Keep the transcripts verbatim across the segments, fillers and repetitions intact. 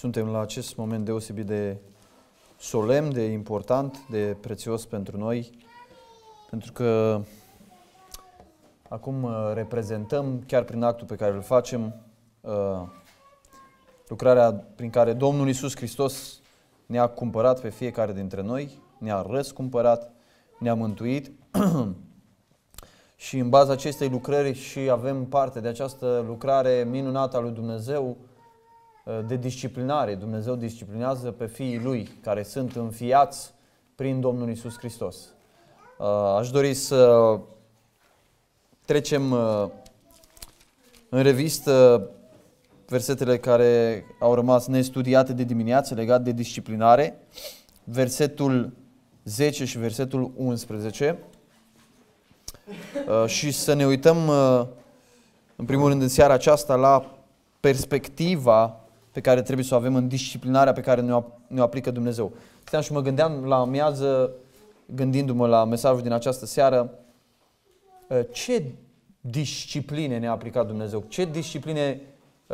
Suntem la acest moment deosebit de solemn, de important, de prețios pentru noi, pentru că acum reprezentăm, chiar prin actul pe care îl facem, lucrarea prin care Domnul Iisus Hristos ne-a cumpărat pe fiecare dintre noi, ne-a răscumpărat, ne-a mântuit și în baza acestei lucrări și avem parte de această lucrare minunată a lui Dumnezeu de disciplinare. Dumnezeu disciplinează pe fiii Lui care sunt înfiați prin Domnul Iisus Hristos. Aș dori să trecem în revistă versetele care au rămas nestudiate de dimineață legat de disciplinare, versetul zece și versetul unsprezece, și să ne uităm în primul rând în seara aceasta la perspectiva pe care trebuie să o avem în disciplinarea pe care ne-o, ne-o aplică Dumnezeu. Steam și mă gândeam la amiază, gândindu-mă la mesajul din această seară, ce discipline ne-a aplicat Dumnezeu? Ce discipline uh,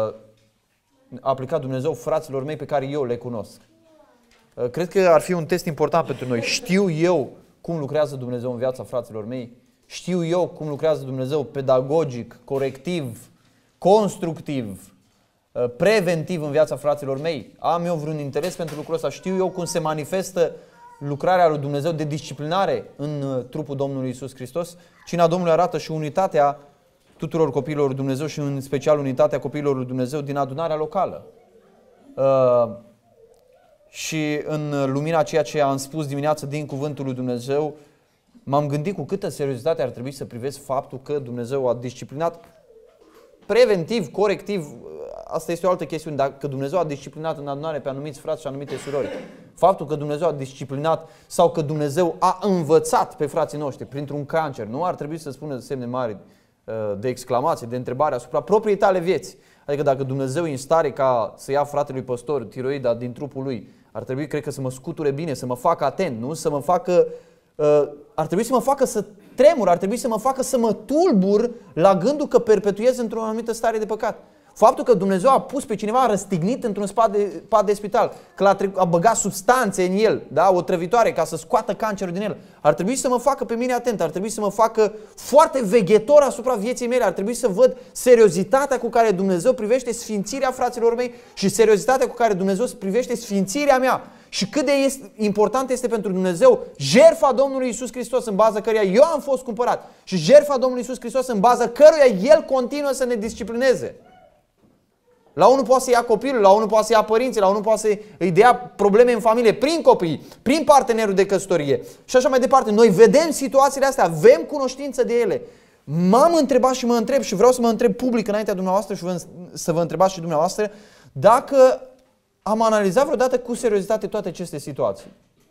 a aplicat Dumnezeu fraților mei pe care eu le cunosc? Uh, cred că ar fi un test important pentru noi. Știu eu cum lucrează Dumnezeu în viața fraților mei? Știu eu cum lucrează Dumnezeu pedagogic, corectiv, constructiv, preventiv în viața fraților mei? Am eu vreun interes pentru lucrul ăsta? Știu eu cum se manifestă lucrarea lui Dumnezeu de disciplinare în trupul Domnului Iisus Hristos? Cina Domnului arată și unitatea tuturor copiilor lui Dumnezeu și în special unitatea copiilor lui Dumnezeu din adunarea locală. Uh, și în lumina ceea ce am spus dimineață din cuvântul lui Dumnezeu, m-am gândit cu câtă seriozitate ar trebui să privesc faptul că Dumnezeu a disciplinat preventiv, corectiv. Asta este o altă chestiune. Dacă Dumnezeu a disciplinat în adunare pe anumiți frați și anumite surori, faptul că Dumnezeu a disciplinat sau că Dumnezeu a învățat pe frații noștri printr-un cancer, nu ar trebui să spună semne mari de exclamație, de întrebare asupra propriei tale vieți. Adică dacă Dumnezeu e în stare ca să ia fratelui păstor tiroida din trupul lui, ar trebui, cred că, să mă scuture bine, să mă facă atent, nu? Să mă facă, uh, ar trebui să mă facă să tremur, ar trebui să mă facă să mă tulbur la gândul că perpetuez într-o anumită stare de păcat. Faptul că Dumnezeu a pus pe cineva răstignit într-un pat de, pat de spital, că a, a băgat substanțe în el, da? O trăvitoare ca să scoată cancerul din el, ar trebui să mă facă pe mine atent, ar trebui să mă facă foarte veghetor asupra vieții mele, ar trebui să văd seriozitatea cu care Dumnezeu privește sfințirea fraților mei și seriozitatea cu care Dumnezeu privește sfințirea mea. Și cât de este, important este pentru Dumnezeu jertfa Domnului Iisus Hristos în baza căreia eu am fost cumpărat și jertfa Domnului Iisus Hristos în baza căruia El continuă să ne disciplineze. La unul poate să ia copilul, la unul poate să ia părinții, la unul poate să îi dea probleme în familie, prin copii, prin partenerul de căsătorie și așa mai departe. Noi vedem situațiile astea, avem cunoștință de ele. M-am întrebat și mă întreb și vreau să mă întreb public înaintea dumneavoastră și să vă întrebați și dumneavoastră dacă am analizat vreodată cu seriozitate toate aceste situații.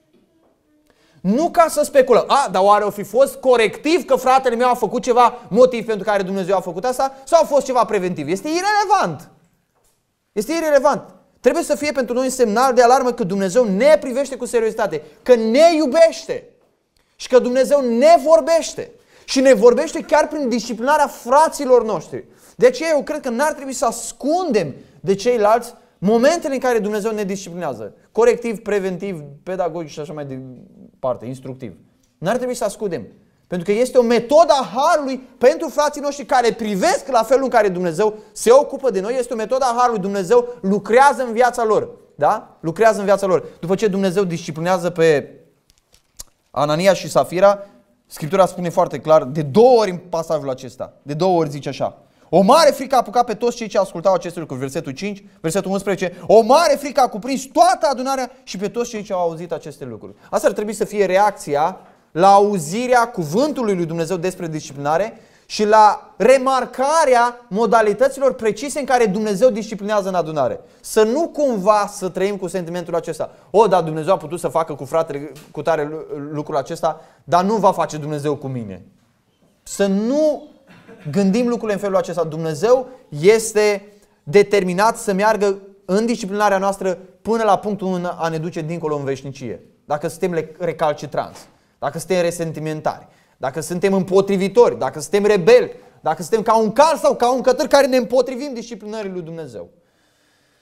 Nu ca să speculăm, a, dar oare o fi fost corectiv că fratele meu a făcut ceva motiv pentru care Dumnezeu a făcut asta sau a fost ceva preventiv? Este irelevant. Este irelevant. Trebuie să fie pentru noi un semnal de alarmă că Dumnezeu ne privește cu seriozitate, că ne iubește și că Dumnezeu ne vorbește și ne vorbește chiar prin disciplinarea fraților noștri. De aceea eu cred că n-ar trebui să ascundem de ceilalți momentele în care Dumnezeu ne disciplinează. Corectiv, preventiv, pedagogic și așa mai departe, instructiv. N-ar trebui să ascundem. Pentru că este o metodă a harului pentru frații noștri care privesc la felul în care Dumnezeu se ocupă de noi. Este o metodă a harului. Dumnezeu lucrează în viața lor. Da? Lucrează în viața lor. După ce Dumnezeu disciplinează pe Anania și Safira, Scriptura spune foarte clar, de două ori în pasajul acesta, de două ori zice așa: o mare frică a apucat pe toți cei ce ascultau aceste lucruri. Versetul cinci, versetul unsprezece. O mare frică a cuprins toată adunarea și pe toți cei ce au auzit aceste lucruri. Asta ar trebui să fie reacția la auzirea cuvântului lui Dumnezeu despre disciplinare și la remarcarea modalităților precise în care Dumnezeu disciplinează în adunare. Să nu cumva să trăim cu sentimentul acesta: o, da, Dumnezeu a putut să facă cu fratele cu tare lucrul acesta, dar nu va face Dumnezeu cu mine. Să nu gândim lucrurile în felul acesta. Dumnezeu este determinat să meargă în disciplinarea noastră până la punctul a ne duce dincolo în veșnicie. Dacă suntem recalcitranți, dacă suntem resentimentari, dacă suntem împotrivitori, dacă suntem rebeli, dacă suntem ca un cal sau ca un cătăr care ne împotrivim disciplinării lui Dumnezeu.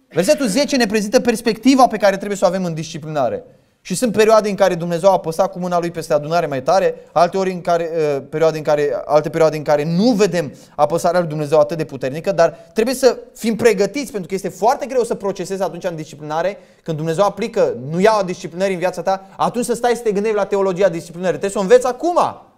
Versetul zece ne prezintă perspectiva pe care trebuie să o avem în disciplinare. Și sunt perioade în care Dumnezeu a apăsat cu mâna Lui peste adunare mai tare, alte ori în care, uh, perioade în care, alte perioade în care nu vedem apăsarea lui Dumnezeu atât de puternică, dar trebuie să fim pregătiți, pentru că este foarte greu să procesezi atunci în disciplinare, când Dumnezeu aplică, nu ia disciplinări în viața ta, atunci să stai să te gândești la teologia disciplinării. Trebuie să o înveți acum.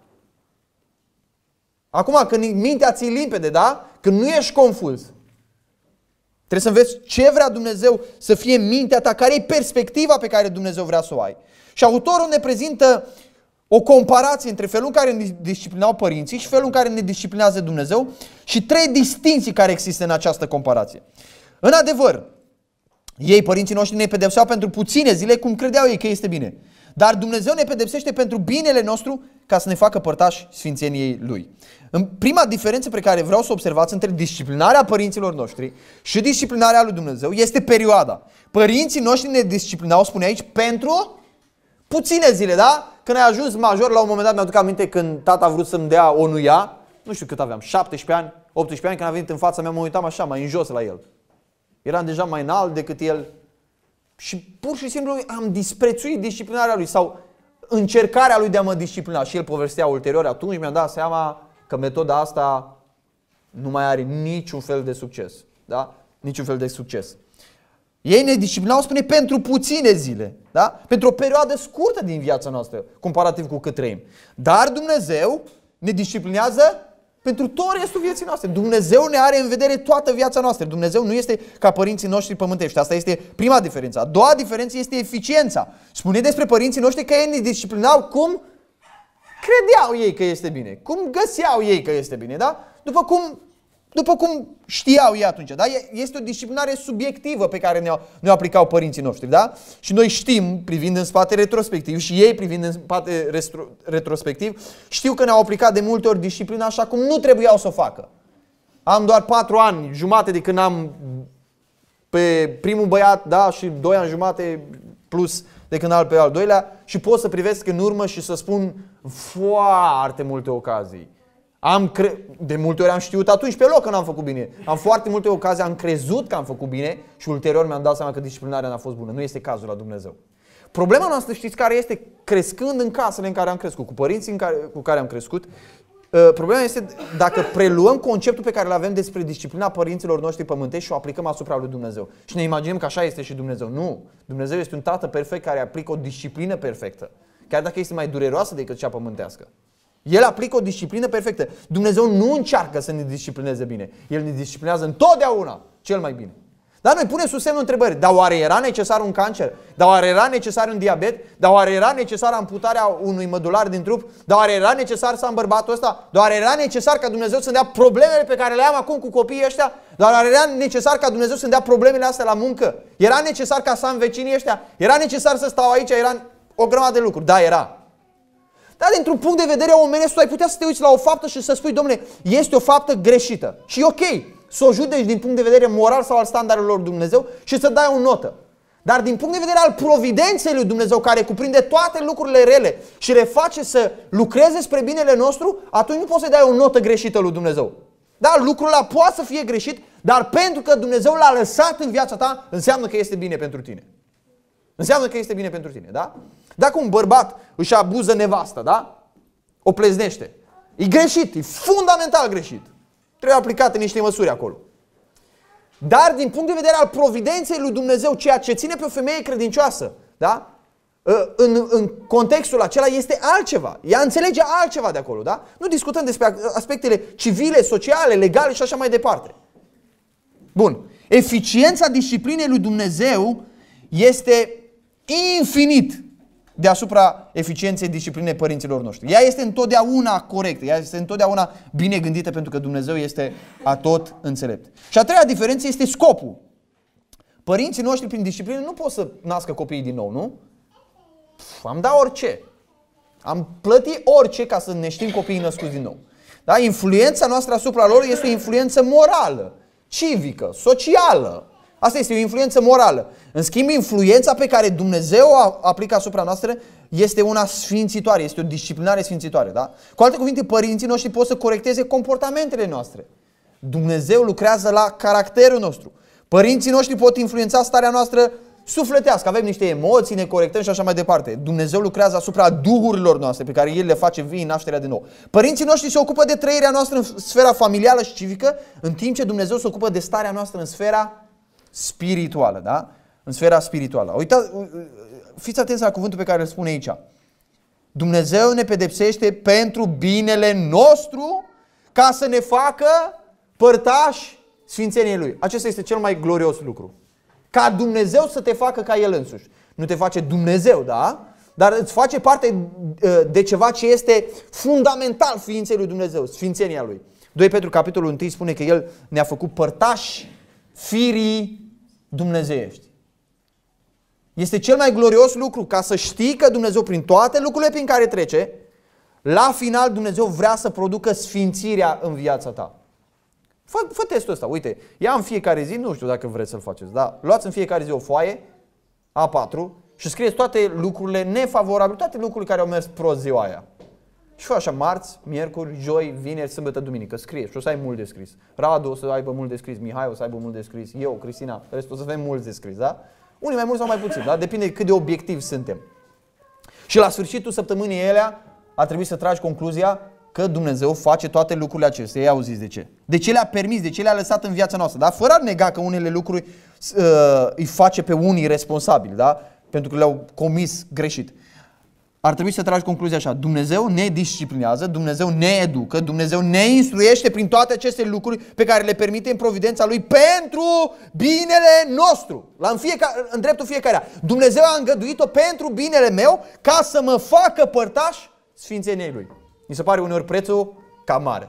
Acum, când mintea ți-e limpede, da? Când nu ești confuz. Trebuie să înveți ce vrea Dumnezeu să fie mintea ta, care e perspectiva pe care Dumnezeu vrea să o ai. Și autorul ne prezintă o comparație între felul în care ne disciplinau părinții și felul în care ne disciplinează Dumnezeu și trei distinții care există în această comparație. În adevăr, ei, părinții noștri, ne pedepseau pentru puține zile, cum credeau ei că este bine. Dar Dumnezeu ne pedepsește pentru binele nostru, ca să ne facă părtași sfințeniei Lui. În prima diferență pe care vreau să o observați între disciplinarea părinților noștri și disciplinarea lui Dumnezeu este perioada. Părinții noștri ne disciplinau, spune aici, pentru puține zile, da? Când ai ajuns major, la un moment dat mi-aduc aminte când tata a vrut să-mi dea o nuia, nu știu cât aveam, șaptesprezece ani, optsprezece ani, când a venit în fața mea, mă uitam așa, mai în jos la el. Eram deja mai înalt decât el și pur și simplu am disprețuit disciplinarea lui sau încercarea lui de a mă disciplina. Și el povestea ulterior, atunci mi-am dat seama că metoda asta nu mai are niciun fel de succes. Da? Niciun fel de succes. Ei ne disciplinau, spune, pentru puține zile. Da? Pentru o perioadă scurtă din viața noastră, comparativ cu cât trăim. Dar Dumnezeu ne disciplinează pentru tot restul vieții noastre. Dumnezeu ne are în vedere toată viața noastră. Dumnezeu nu este ca părinții noștri pământești. Asta este prima diferență. A doua diferență este eficiența. Spune despre părinții noștri că ei ne disciplinau cum credeau ei că este bine. Cum găseau ei că este bine. Da? După cum, după cum știau ei atunci. Da? Este o disciplinare subiectivă pe care ne-o, ne-o aplicau părinții noștri. Da? Și noi știm, privind în spate retrospectiv, și ei privind în spate retro, retrospectiv, știu că ne-au aplicat de multe ori disciplina așa cum nu trebuiau să o facă. Am doar patru ani jumate de când am pe primul băiat, da, și doi ani jumate plus de când am pe al doilea și pot să privesc în urmă și să spun foarte multe ocazii. Am cre... De multe ori am știut atunci pe loc că n-am făcut bine. Am foarte multe ocazii, am crezut că am făcut bine și ulterior mi-am dat seama că disciplinarea n-a fost bună. Nu este cazul la Dumnezeu. Problema noastră, știți care este? Crescând în casele în care am crescut, cu părinții în care, cu care am crescut, problema este dacă preluăm conceptul pe care îl avem despre disciplina părinților noștri pământești și o aplicăm asupra lui Dumnezeu. Și ne imaginăm că așa este și Dumnezeu. Nu! Dumnezeu este un tată perfect care aplică o disciplină perfectă. Chiar dacă este mai dureroasă decât cea pământească. El aplică o disciplină perfectă. Dumnezeu nu încearcă să ne disciplineze bine. El ne disciplinează întotdeauna cel mai bine. Dar noi punem sub semnul întrebării. Dar oare era necesar un cancer? Dar oare era necesar un diabet? Dar oare era necesar amputarea unui mădular din trup? Dar oare era necesar să am bărbatul ăsta? Dar oare era necesar ca Dumnezeu să-mi dea problemele pe care le am acum cu copiii ăștia? Dar oare era necesar ca Dumnezeu să-mi dea problemele astea la muncă? Era necesar ca să am vecinii ăștia? Era necesar să stau aici? Era o grămadă de lucruri. Da, era. Dar dintr-un punct de vedere omenesc, tu ai putea să te uiți la o faptă și să spui, domnule, este o faptă greșită. Și e ok să o judeci din punct de vedere moral sau al standardelor lui Dumnezeu și să dai o notă. Dar din punct de vedere al providenței lui Dumnezeu, care cuprinde toate lucrurile rele și le face să lucreze spre binele nostru, atunci nu poți să dai o notă greșită lui Dumnezeu. Da, lucrul ăla poate să fie greșit, dar pentru că Dumnezeu l-a lăsat în viața ta, înseamnă că este bine pentru tine. Înseamnă că este bine pentru tine, da? Dacă un bărbat își abuză nevasta, da? O pleznește. E greșit, e fundamental greșit. Trebuie aplicate niște măsuri acolo. Dar din punct de vedere al providenței lui Dumnezeu, ceea ce ține pe o femeie credincioasă, da? În, în contextul acela este altceva. Ea înțelege altceva de acolo, da? Nu discutăm despre aspectele civile, sociale, legale și așa mai departe. Bun. Eficiența disciplinei lui Dumnezeu este infinit deasupra eficienței disciplinei părinților noștri. Ea este întotdeauna corectă, ea este întotdeauna bine gândită pentru că Dumnezeu este atot înțelept. Și a treia diferență este scopul. Părinții noștri prin disciplină nu pot să nască copiii din nou, nu? Pf, am dat orice. Am plătit orice ca să ne știm copiii născuți din nou. Da? Influența noastră asupra lor este o influență morală, civică, socială. Asta este o influență morală. În schimb, influența pe care Dumnezeu o aplică asupra noastră este una sfințitoare, este o disciplinare sfințitoare. Da? Cu alte cuvinte, părinții noștri pot să corecteze comportamentele noastre. Dumnezeu lucrează la caracterul nostru. Părinții noștri pot influența starea noastră sufletească. Avem niște emoții, ne corectăm și așa mai departe. Dumnezeu lucrează asupra duhurilor noastre pe care El le face vii în nașterea din nou. Părinții noștri se ocupă de trăirea noastră în sfera familială și civică, în timp ce Dumnezeu se ocupă de starea noastră în sfera spirituală, da? În sfera spirituală. Uitați, fiți atenți la cuvântul pe care îl spune aici. Dumnezeu ne pedepsește pentru binele nostru ca să ne facă părtași sfințeniei Lui. Acesta este cel mai glorios lucru. Ca Dumnezeu să te facă ca El însuși. Nu te face Dumnezeu, da? Dar îți face parte de ceva ce este fundamental ființei lui Dumnezeu, sfințenia Lui. doi Petru, capitolul unu, spune că El ne-a făcut părtași firii dumnezeiești. Este cel mai glorios lucru, ca să știi că Dumnezeu, prin toate lucrurile prin care trece, la final Dumnezeu vrea să producă sfințirea în viața ta. Fă, fă testul ăsta, uite, ia în fiecare zi, nu știu dacă vreți să-l faceți, dar luați în fiecare zi o foaie A patru și scrieți toate lucrurile nefavorabile, toate lucrurile care au mers prost ziua aia. Și fă așa marți, miercuri, joi, vineri, sâmbătă, duminică, scrie și o să ai mult de scris. Radu o să aibă mult de scris, Mihai o să aibă mult de scris, eu, Cristina, restul o să avem mult de scris, da? Unii mai mult sau mai puțin, da? Depinde cât de obiectivi suntem. Și la sfârșitul săptămânii elea a trebuit să tragi concluzia că Dumnezeu face toate lucrurile acestea. Ei auziți de ce? De ce le-a permis, de ce le-a lăsat în viața noastră, da? Fără a nega că unele lucruri uh, îi face pe unii responsabili, da? Pentru că le-au comis greșit. Ar trebui să tragi concluzia așa: Dumnezeu ne disciplinează, Dumnezeu ne educă, Dumnezeu ne instruiește prin toate aceste lucruri pe care le permite în providența Lui pentru binele nostru. La în, fiecare, în dreptul fiecăruia. Dumnezeu a îngăduit-o pentru binele meu ca să mă facă părtaș sfințeniei Lui. Mi se pare uneori prețul cam mare.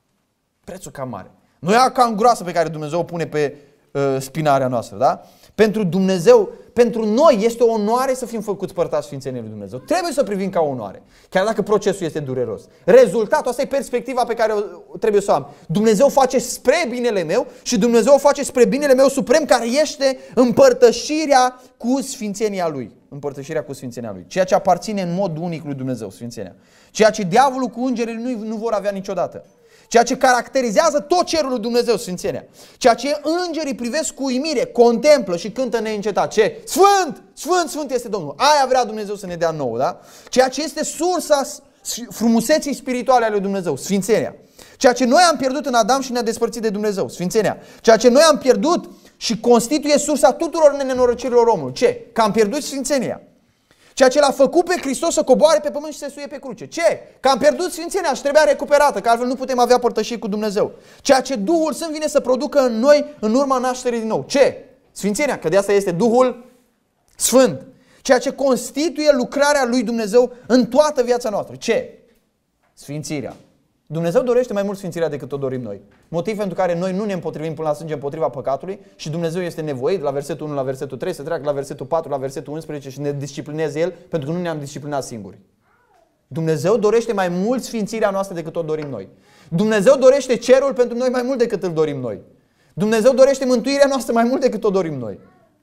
Prețul cam mare. Nu e cam groasă pe care Dumnezeu o pune pe uh, spinarea noastră, da? Pentru Dumnezeu, pentru noi este o onoare să fim făcuți părtași sfințeniei lui Dumnezeu. Trebuie să privim ca o onoare, chiar dacă procesul este dureros. Rezultatul, asta e perspectiva pe care o trebuie să o am. Dumnezeu face spre binele meu și Dumnezeu o face spre binele meu suprem, care este împărtășirea cu sfințenia Lui. Împărtășirea cu sfințenia Lui. Ceea ce aparține în mod unic lui Dumnezeu, sfințenia. Ceea ce diavolul cu îngerii nu, nu vor avea niciodată. Ceea ce caracterizează tot cerul lui Dumnezeu, sfințenia. Ceea ce îngerii privesc cu uimire, contemplă și cântă neîncetat. Ce? Sfânt! Sfânt, Sfânt este Domnul. Aia vrea Dumnezeu să ne dea nouă, da? Ceea ce este sursa frumuseții spirituale a lui Dumnezeu, sfințenia. Ceea ce noi am pierdut în Adam și ne-a despărțit de Dumnezeu, sfințenia. Ceea ce noi am pierdut și constituie sursa tuturor nenorocirilor omului. Ce? Că am pierdut sfințenia. Ceea ce l-a făcut pe Hristos să coboare pe pământ și să se suie pe cruce. Ce? Că am pierdut sfințenia și trebuia recuperată, că altfel nu putem avea părtășie cu Dumnezeu. Ceea ce Duhul Sfânt vine să producă în noi în urma nașterii din nou. Ce? Sfințenia, că de asta este Duhul Sfânt. Ceea ce constituie lucrarea lui Dumnezeu în toată viața noastră. Ce? Sfințirea. Dumnezeu dorește mai mult sfințirea decât o dorim noi. Motiv pentru care noi nu ne împotrivim până la sânge împotriva păcatului și Dumnezeu este nevoit, la versetul unu, la versetul trei, să treacă la versetul patru, la versetul unsprezece și ne disciplineze El, pentru că nu ne-am disciplinat singuri. Dumnezeu dorește mai mult sfințirea noastră decât o dorim noi. Dumnezeu dorește cerul pentru noi mai mult decât îl dorim noi. Dumnezeu dorește mântuirea noastră mai mult decât o dorim noi.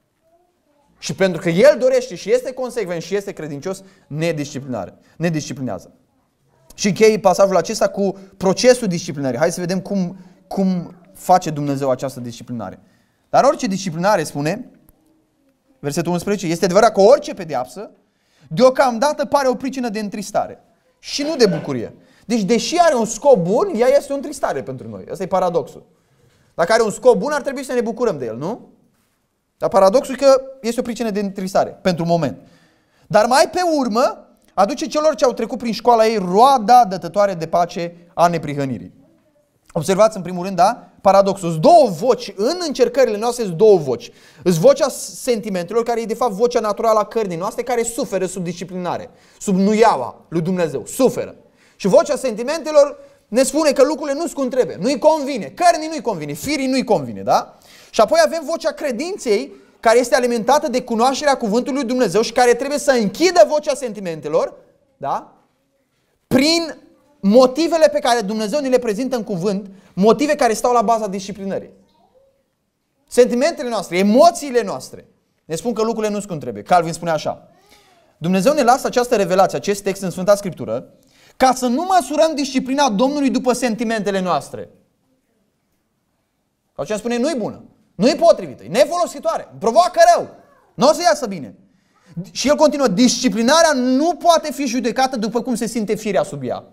Și pentru că El dorește și este consecvent și este credincios, ne disciplinare, ne disciplinează. Și închei pasajul acesta cu procesul disciplinării. Hai să vedem cum, cum face Dumnezeu această disciplinare. Dar orice disciplinare, spune, versetul unsprezece, este adevărat că orice pedeapsă deocamdată pare o pricină de întristare și nu de bucurie. Deci deși are un scop bun, ea este o întristare pentru noi. Ăsta e paradoxul. Dacă are un scop bun, ar trebui să ne bucurăm de el, nu? Dar paradoxul e că este o pricină de întristare pentru moment. Dar mai pe urmă aduce celor ce au trecut prin școala ei roada dătătoare de pace a neprihănirii. Observați în primul rând, da? Paradoxul. Sunt două voci. În încercările noastre sunt două voci. Sunt vocea sentimentelor, care e de fapt vocea naturală a cărnii noastre, care suferă sub disciplinare, sub nuiaua lui Dumnezeu. Suferă. Și vocea sentimentelor ne spune că lucrurile nu sunt cum trebuie. Nu-i convine. Cărnii nu-i convine. Firii nu-i convine, da? Și apoi avem vocea credinței, care este alimentată de cunoașterea cuvântului lui Dumnezeu și care trebuie să închidă vocea sentimentelor, da? Prin motivele pe care Dumnezeu ni le prezintă în cuvânt, motive care stau la baza disciplinării. Sentimentele noastre, emoțiile noastre ne spun că lucrurile nu sunt cum trebuie. Calvin spune așa: Dumnezeu ne lasă această revelație, acest text în Sfânta Scriptură, ca să nu măsurăm disciplina Domnului după sentimentele noastre. Sau ce spune, nu-i bună. Nu e potrivită, e nefolositoare, provoacă rău. Nu o să iasă bine. Și el continuă, disciplinarea nu poate fi judecată după cum se simte firea sub ea.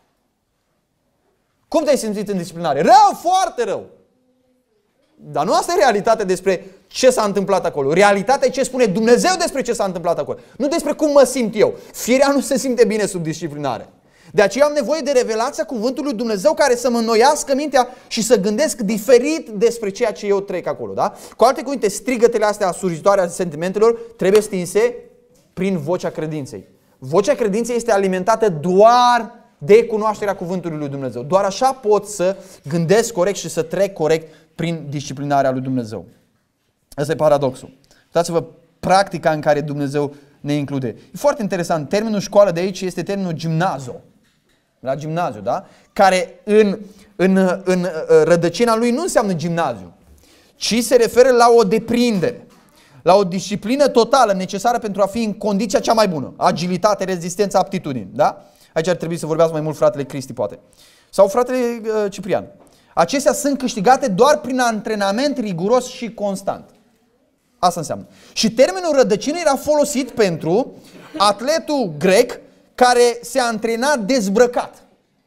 Cum te-ai simțit în disciplinare? Rău, foarte rău. Dar nu asta e realitatea despre ce s-a întâmplat acolo. Realitatea e ce spune Dumnezeu despre ce s-a întâmplat acolo. Nu despre cum mă simt eu. Firea nu se simte bine sub disciplinare. De aceea am nevoie de revelația cuvântului lui Dumnezeu care să mă înnoiască mintea și să gândesc diferit despre ceea ce eu trec acolo. Da? Cu alte cuvinte, strigătele astea surgitoare ale sentimentelor trebuie stinse prin vocea credinței. Vocea credinței este alimentată doar de cunoașterea cuvântului lui Dumnezeu. Doar așa pot să gândesc corect și să trec corect prin disciplinarea lui Dumnezeu. Asta e paradoxul. Uitați-vă practica în care Dumnezeu ne include. E foarte interesant. Termenul școală de aici este termenul gimnazo. La gimnaziu, da? Care în, în, în rădăcina lui nu înseamnă gimnaziu, ci se referă la o deprindere, la o disciplină totală necesară pentru a fi în condiția cea mai bună. Agilitate, rezistență, aptitudini, da? Aici ar trebui să vorbească mai mult fratele Cristi, poate. Sau fratele uh, Ciprian. Acestea sunt câștigate doar prin antrenament riguros și constant. Asta înseamnă. Și termenul rădăcină era folosit pentru atletul grec care se antrena dezbrăcat.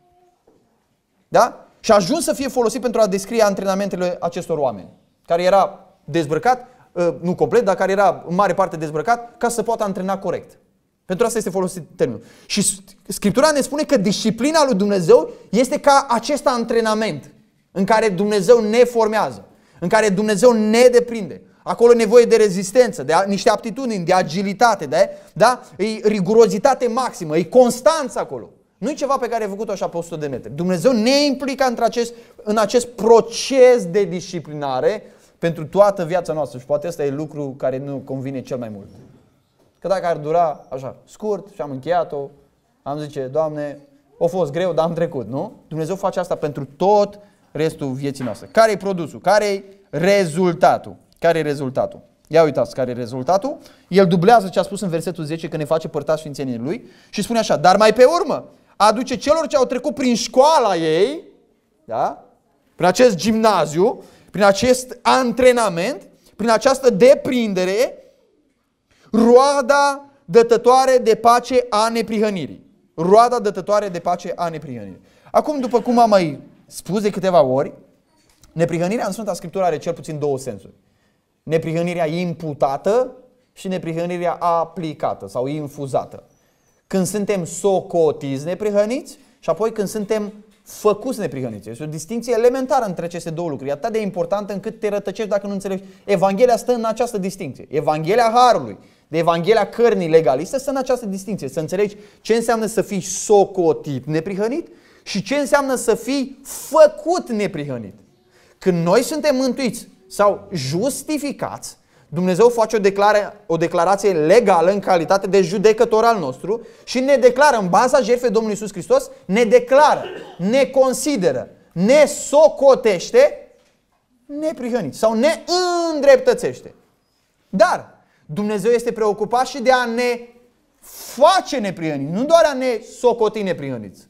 Da? Și a ajuns să fie folosit pentru a descrie antrenamentele acestor oameni. Care era dezbrăcat, nu complet, dar care era în mare parte dezbrăcat, ca să poată antrena corect. Pentru asta este folosit termenul. Și Scriptura ne spune că disciplina lui Dumnezeu este ca acest antrenament în care Dumnezeu ne formează, în care Dumnezeu ne deprinde. Acolo e nevoie de rezistență, de niște aptitudini, de agilitate, de, da? E rigurozitate maximă, e constanță acolo. Nu e ceva pe care ai făcut-o așa pe o sută de metri. Dumnezeu ne implică în acest, în acest proces de disciplinare pentru toată viața noastră. Și poate ăsta e lucru care nu convine cel mai mult. Că dacă ar dura așa scurt și am încheiat-o, am zice, Doamne, a fost greu, dar am trecut, nu? Dumnezeu face asta pentru tot restul vieții noastre. Care e produsul? Care e rezultatul? Care e rezultatul? Ia uitați care e rezultatul. El dublează ce a spus în versetul zece, că ne face părtași sfințeniei lui și spune așa, dar mai pe urmă aduce celor ce au trecut prin școala ei, da? Prin acest gimnaziu, prin acest antrenament, prin această deprindere, roada dătătoare de pace a neprihănirii. Roada dătătoare de pace a neprihănirii. Acum, după cum am mai spus de câteva ori, neprihănirea în Sfânta Scriptură are cel puțin două sensuri. Neprihănirea imputată și neprihănirea aplicată sau infuzată. Când suntem socotiți neprihăniți și apoi când suntem făcuți neprihăniți. Este o distinție elementară între aceste două lucruri. E atât de importantă încât te rătăcești dacă nu înțelegi. Evanghelia stă în această distinție. Evanghelia Harului, de Evanghelia cărnii legaliste, stă în această distinție. Să înțelegi ce înseamnă să fii socotit neprihănit și ce înseamnă să fii făcut neprihănit. Când noi suntem mântuiți sau justificați, Dumnezeu face o, declara- o declarație legală în calitate de judecător al nostru și ne declară, în baza jertfei Domnului Iisus Hristos, ne declară, ne consideră, ne socotește neprihăniți sau ne îndreptățește. Dar Dumnezeu este preocupat și de a ne face neprihăniți, nu doar a ne socoti neprihăniți.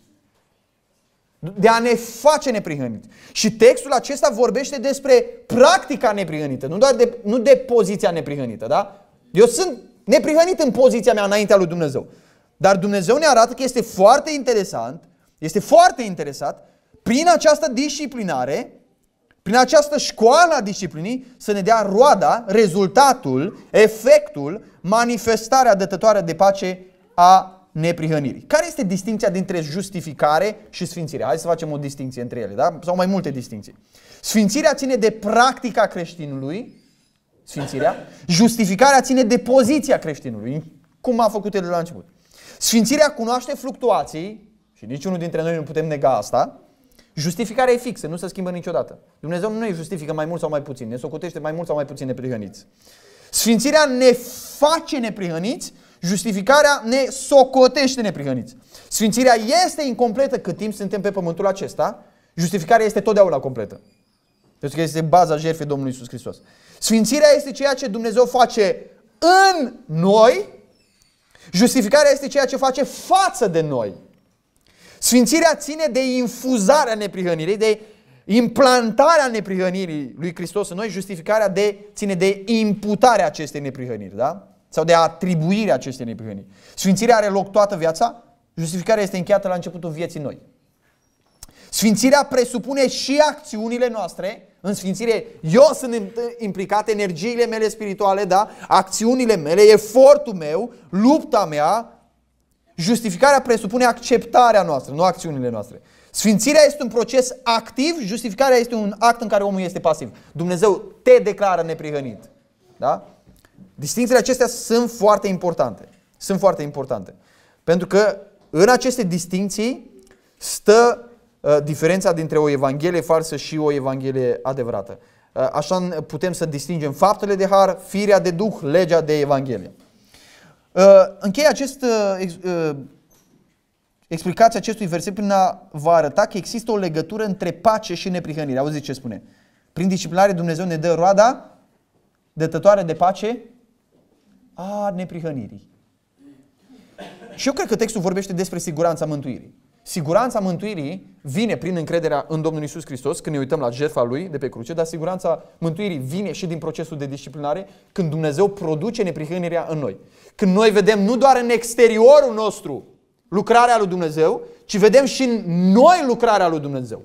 De a ne face neprihăniți. Și textul acesta vorbește despre practica neprihănită, nu doar de, nu de poziția neprihănită. Da? Eu sunt neprihănit în poziția mea înaintea lui Dumnezeu. Dar Dumnezeu ne arată că este foarte interesant, este foarte interesat, prin această disciplinare, prin această școală a disciplinii, să ne dea roada, rezultatul, efectul, manifestarea dătătoare de pace a neprihănirii. Care este distinția dintre justificare și sfințire? Hai să facem o distinție între ele, da? Sau mai multe distinții. Sfințirea ține de practica creștinului, sfințirea. Justificarea ține de poziția creștinului, cum a făcut el de la început. Sfințirea cunoaște fluctuații, și niciunul dintre noi nu putem nega asta. Justificarea e fixă, nu se schimbă niciodată. Dumnezeu nu ne justifică mai mult sau mai puțin, ne socotește mai mult sau mai puțin neprihăniți. Sfințirea ne face neprihăniți, justificarea ne socotește neprihăniți. Sfințirea este incompletă cât timp suntem pe pământul acesta, justificarea este totdeauna completă. Pentru că este baza jertfei Domnului Iisus Hristos. Sfințirea este ceea ce Dumnezeu face în noi, justificarea este ceea ce face față de noi. Sfințirea ține de infuzarea neprihănirii, de implantarea neprihănirii lui Hristos în noi, justificarea de, ține de imputarea acestei neprihăniri, da? Sau de atribuirea acestei neprihăniri. Sfințirea are loc toată viața, justificarea este încheiată la începutul vieții noi. Sfințirea presupune și acțiunile noastre. În sfințire eu sunt implicat, energiile mele spirituale, da? Acțiunile mele, efortul meu, lupta mea. Justificarea presupune acceptarea noastră, nu acțiunile noastre. Sfințirea este un proces activ, justificarea este un act în care omul este pasiv. Dumnezeu te declară neprihănit. Da? Distincțiile acestea sunt foarte importante. Sunt foarte importante. Pentru că în aceste distincții stă uh, diferența dintre o evanghelie falsă și o evanghelie adevărată. Uh, așa putem să distingem faptele de har, firea de duh, legea de evanghelie. Uh, închei acest uh, ex, uh, explicația acestui verset prin a vă arăta că există o legătură între pace și neprihănire. Auziți ce spune? Prin disciplinare Dumnezeu ne dă roada dătătoare de pace a neprihănirii. Și eu cred că textul vorbește despre siguranța mântuirii. Siguranța mântuirii vine prin încrederea în Domnul Iisus Hristos, când ne uităm la jertfa Lui de pe cruce, dar siguranța mântuirii vine și din procesul de disciplinare, când Dumnezeu produce neprihănirea în noi. Când noi vedem nu doar în exteriorul nostru lucrarea lui Dumnezeu, ci vedem și în noi lucrarea lui Dumnezeu.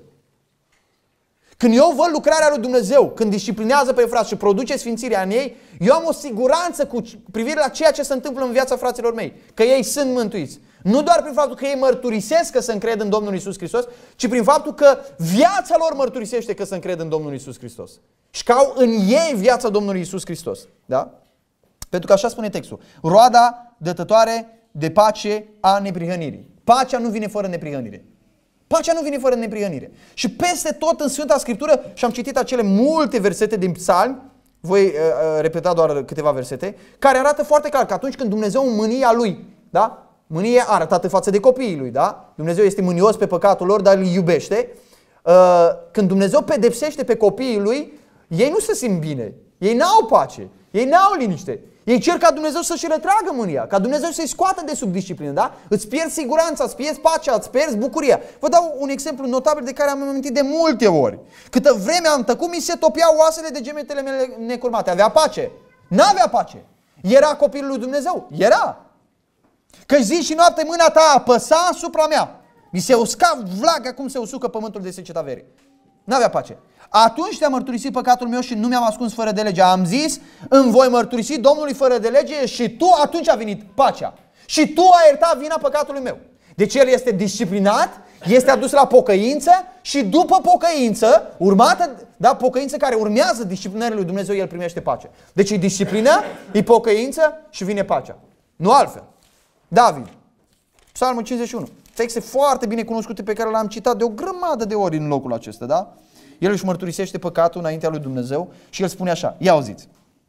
Când eu văd lucrarea lui Dumnezeu, când disciplinează pe frați și produce sfințirea în ei, eu am o siguranță cu privire la ceea ce se întâmplă în viața fraților mei, că ei sunt mântuiți. Nu doar prin faptul că ei mărturisesc că se încred în Domnul Iisus Hristos, ci prin faptul că viața lor mărturisește că se încred în Domnul Iisus Hristos. Și că au în ei viața Domnului Iisus Hristos. Da? Pentru că așa spune textul. Roada dătătoare de pace a neprihănirii. Pacea nu vine fără neprihănire. Pacea nu vine fără neprihănire. Și peste tot în Sfânta Scriptură, și am citit acele multe versete din Psalmi, voi uh, repeta doar câteva versete, care arată foarte clar că atunci când Dumnezeu în mânia Lui, da? Mânie arătată față de copiii Lui, da? Dumnezeu este mânios pe păcatul lor, dar îi iubește. Uh, când Dumnezeu pedepsește pe copiii Lui, ei nu se simt bine. Ei n-au pace. Ei n-au liniște. Ei cer ca Dumnezeu să-și retragă mânia, ca Dumnezeu să-i scoată de sub disciplină, da? Îți pierzi siguranța, îți pierzi pacea, îți pierzi bucuria. Vă dau un exemplu notabil de care am amintit de multe ori. Câtă vreme am tăcut, mi se topiau oasele de gemetele mele necurmate. Avea pace? N-avea pace. Era copilul lui Dumnezeu? Era. Că zi și noapte mâna ta apăsa asupra mea. Mi se usca vlaga cum se usucă pământul de seceta verii. N-avea pace. Atunci te-am mărturisit păcatul meu și nu mi-am ascuns fără de lege. Am zis, îmi voi mărturisi Domnului fără de lege și tu, atunci a venit pacea. Și tu ai iertat vina păcatului meu. Deci el este disciplinat, este adus la pocăință și după pocăință, urmată, da, pocăință care urmează disciplinării lui Dumnezeu, el primește pace. Deci e disciplină, e pocăință și vine pacea. Nu altfel. David, Psalmul cincizeci și unu. Texte foarte bine cunoscute pe care l-am citat de o grămadă de ori în locul acesta, da? El își mărturisește păcatul înaintea lui Dumnezeu și el spune așa, ia auziți.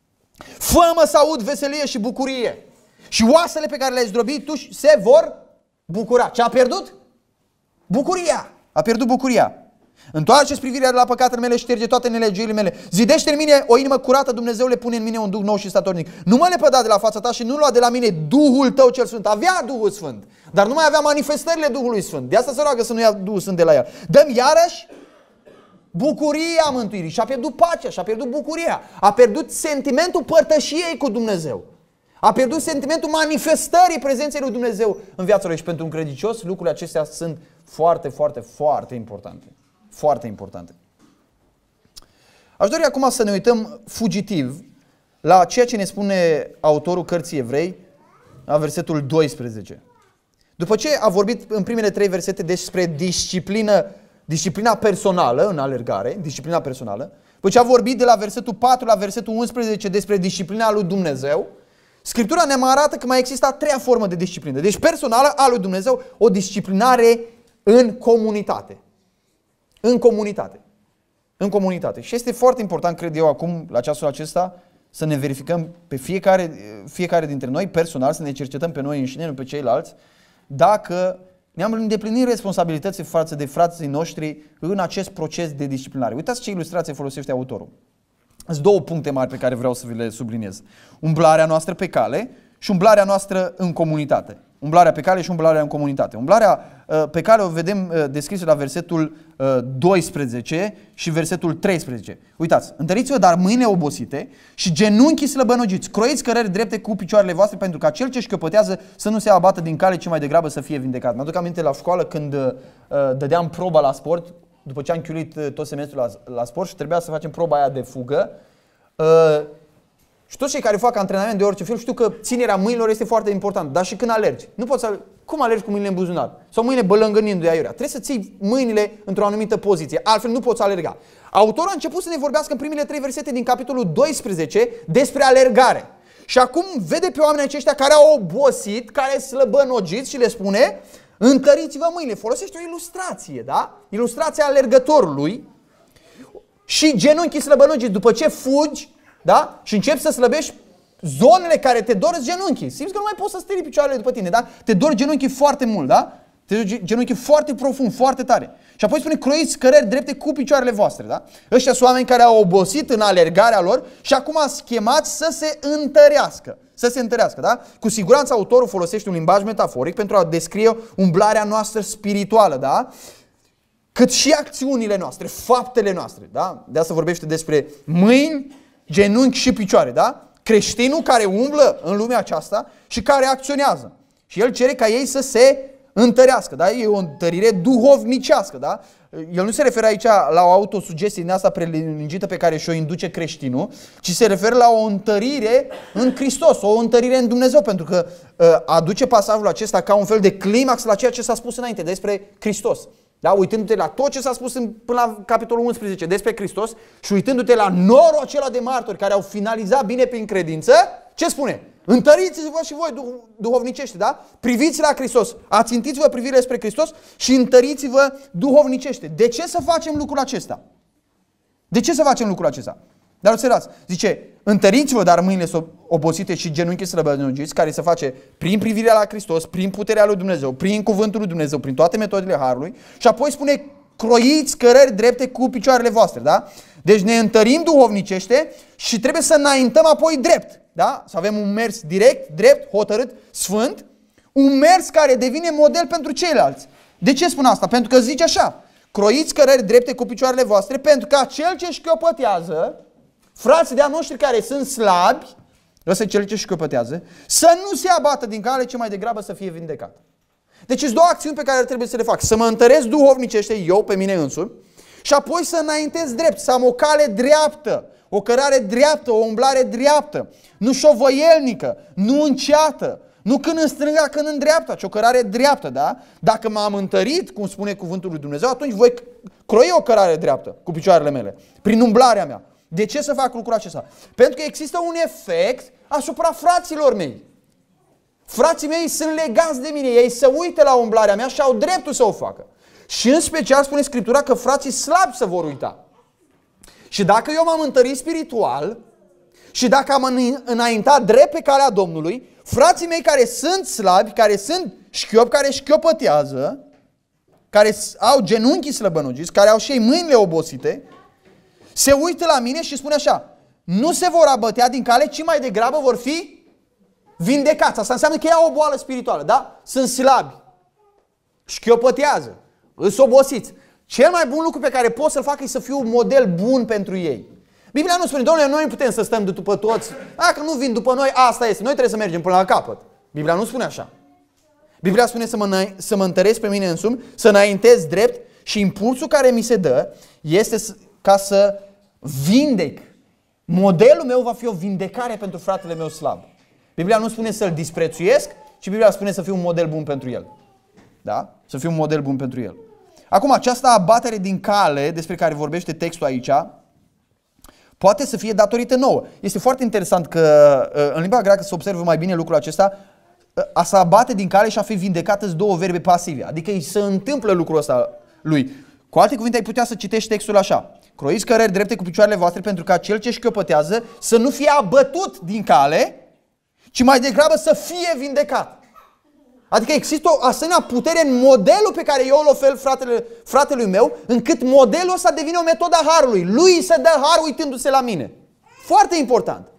Fă-mă să aud veselie și bucurie și oasele pe care le-ai zdrobit tu se vor bucura. Ce a pierdut? Bucuria. A pierdut bucuria. Întoarce-ți privirea de la păcatele mele și șterge toate nelegiurile mele. Zidește în mine o inimă curată, Dumnezeule, pune în mine un duh nou și statornic. Nu mă lepăda de la fața ta și nu lua de la mine Duhul tău cel Sfânt. Avea Duhul Sfânt, dar nu mai avea manifestările Duhului Sfânt. De asta se roagă să nu ia Duhul Sfânt de la el. Dă-mi iarăși bucuria mântuirii. Și a pierdut pacea, și a pierdut bucuria. A pierdut sentimentul părtășiei cu Dumnezeu. A pierdut sentimentul manifestării prezenței lui Dumnezeu în viața lui. Și pentru un credincios lucrurile acestea sunt foarte, foarte, foarte importante. Foarte importante. Aș dori acum să ne uităm fugitiv la ceea ce ne spune autorul cărții Evrei, la versetul doisprezece. După ce a vorbit în primele trei versete despre disciplină, disciplina personală în alergare, disciplina personală, după ce a vorbit de la versetul patru la versetul unsprezece despre disciplina lui Dumnezeu, Scriptura ne mai arată că mai există a treia formă de disciplină. Deci personală a lui Dumnezeu, o disciplinare în comunitate. În comunitate. În comunitate. Și este foarte important, cred eu, acum, la ceasul acesta, să ne verificăm pe fiecare, fiecare dintre noi, personal, să ne cercetăm pe noi înșine, nu pe ceilalți, dacă ne-am îndeplinit responsabilități față de frații noștri în acest proces de disciplinare. Uitați ce ilustrație folosește autorul. Sunt două puncte mari pe care vreau să vi le subliniez. Umblarea noastră pe cale și umblarea noastră în comunitate. Umblarea pe cale și umblarea în comunitate. Umblarea uh, pe cale o vedem uh, descrisă la versetul uh, doisprezece și versetul treisprezece. Uitați, întăriți-vă dar mâinile obosite și genunchii slăbănogiți. Croiți cărări drepte cu picioarele voastre pentru ca cel ce șchiopătează să nu se abată din cale, ci mai degrabă să fie vindecat. Mă aduc aminte la școală când uh, dădeam proba la sport, după ce am chiulit uh, tot semestrul la, la sport și trebuia să facem proba aia de fugă. Uh, Și toți cei care fac antrenament de orice fel știu că ținerea mâinilor este foarte important, dar și când alergi. Nu poți să... Cum alergi cu mâinile în buzunar? Sau mâinile bălângănindu-i aiurea. Trebuie să ții mâinile într-o anumită poziție, altfel nu poți alerga. Autorul a început să ne vorbească în primele trei versete din capitolul doisprezece despre alergare. Și acum vede pe oamenii aceștia care au obosit, care slăbănogiți și le spune: întăriți-vă mâinile. Folosește o ilustrație, da? Ilustrația alergătorului și genunchii slăbănogiți. După ce fugi, da? Și începi să slăbești, zonele care te dor genunchii. Simți că nu mai poți să stiri picioarele după tine, da? Te dor genunchii foarte mult, da? Te dor genunchii foarte profund, foarte tare. Și apoi spune: croiți cărări drepte cu picioarele voastre, da? Ăștia sunt oameni care au obosit în alergarea lor și acum schemați să se întărească. Să se întărească, da? Cu siguranță autorul folosește un limbaj metaforic pentru a descrie umblarea noastră spirituală, da? Cât și acțiunile noastre, faptele noastre, da? De asta vorbește despre mâini, genunchi și picioare, da? Creștinul care umblă în lumea aceasta și care acționează. Și el cere ca ei să se întărească, da? E o întărire duhovnicească, da? El nu se referă aici la o autosugestie din asta prelungită pe care și-o induce creștinul, ci se referă la o întărire în Hristos, o întărire în Dumnezeu, pentru că uh, aduce pasajul acesta ca un fel de climax la ceea ce s-a spus înainte despre Hristos. Da? Uitându-te la tot ce s-a spus în, până la capitolul unsprezece despre Hristos și uitându-te la norul acela de martori care au finalizat bine prin credință, ce spune? Întăriți-vă și voi duh- duhovnicește, da? Priviți la Hristos, ațintiți-vă privirile spre Hristos și întăriți-vă duhovnicește. De ce să facem lucrul acesta? De ce să facem lucrul acesta? Dar observați, zice: întăriți-vă dar mâinile obosite și genunchii slăbănogiți, care se face prin privirea la Hristos, prin puterea lui Dumnezeu, prin cuvântul lui Dumnezeu, prin toate metodele Harului. Și apoi spune: croiți cărări drepte cu picioarele voastre, da? Deci ne întărim duhovnicește și trebuie să înaintăm apoi drept, da? Să avem un mers direct, drept, hotărât, sfânt, un mers care devine model pentru ceilalți. De ce spun asta? Pentru că zice așa: croiți cărări drepte cu picioarele voastre, pentru că cel ce șchiopătează, frații de-a noștri care sunt slabi, ăsta e cel ce șchiopătează, să nu se abată din cale, ci mai degrabă să fie vindecat. Deci sunt două acțiuni pe care trebuie să le fac: să mă întăresc duhovnicește eu pe mine însumi și apoi să înaintez drept, să am o cale dreaptă, o cărare dreaptă, o umblare dreaptă, nu șovăielnică, nu înceată, nu când în stânga, când în dreapta, ci o cărare dreaptă, da? Dacă m-am întărit, cum spune cuvântul lui Dumnezeu, atunci voi croi o cărare dreaptă cu picioarele mele, prin umblarea mea. De ce să fac lucrul acesta? Pentru că există un efect asupra fraților mei. Frații mei sunt legați de mine, ei se uită la umblarea mea și au dreptul să o facă. Și în special spune Scriptura că frații slabi se vor uita. Și dacă eu m-am întărit spiritual și dacă am înaintat drept pe calea Domnului, frații mei care sunt slabi, care sunt șchiopi, care șchiopătează, care au genunchii slăbănogiți, care au și ei mâinile obosite, se uită la mine și spune așa: nu se vor abătea din cale, ci mai degrabă vor fi vindecați. Asta înseamnă că ei au o boală spirituală, da? Sunt slabi, șchiopătează, îs obosiți. Cel mai bun lucru pe care pot să-l fac e să fiu un model bun pentru ei. Biblia nu spune: Doamne, noi putem să stăm după toți, dacă nu vin după noi, asta este, noi trebuie să mergem până la capăt. Biblia nu spune așa. Biblia spune să mă, să mă întăresc pe mine însumi, să înaintez drept și impulsul care mi se dă este ca să vindec. Modelul meu va fi o vindecare pentru fratele meu slab. Biblia nu spune să-l disprețuiesc, ci Biblia spune să fiu un model bun pentru el. Da? Să fiu un model bun pentru el. Acum, această abatere din cale despre care vorbește textul aici poate să fie datorită nouă. Este foarte interesant că în limba greacă se observă mai bine lucrul acesta. A să abate din cale și a fi vindecat sunt două verbe pasive. Adică îi se întâmplă lucrul ăsta lui. Cu alte cuvinte, ai putea să citești textul așa: croiți cărări drepte cu picioarele voastre pentru ca cel ce șchiopătează să nu fie abătut din cale, ci mai degrabă să fie vindecat. Adică există o asemenea putere în modelul pe care eu îl ofer fratele, fratelui meu, încât modelul ăsta devine o metodă a harului. Lui se dă har uitându-se la mine. Foarte important.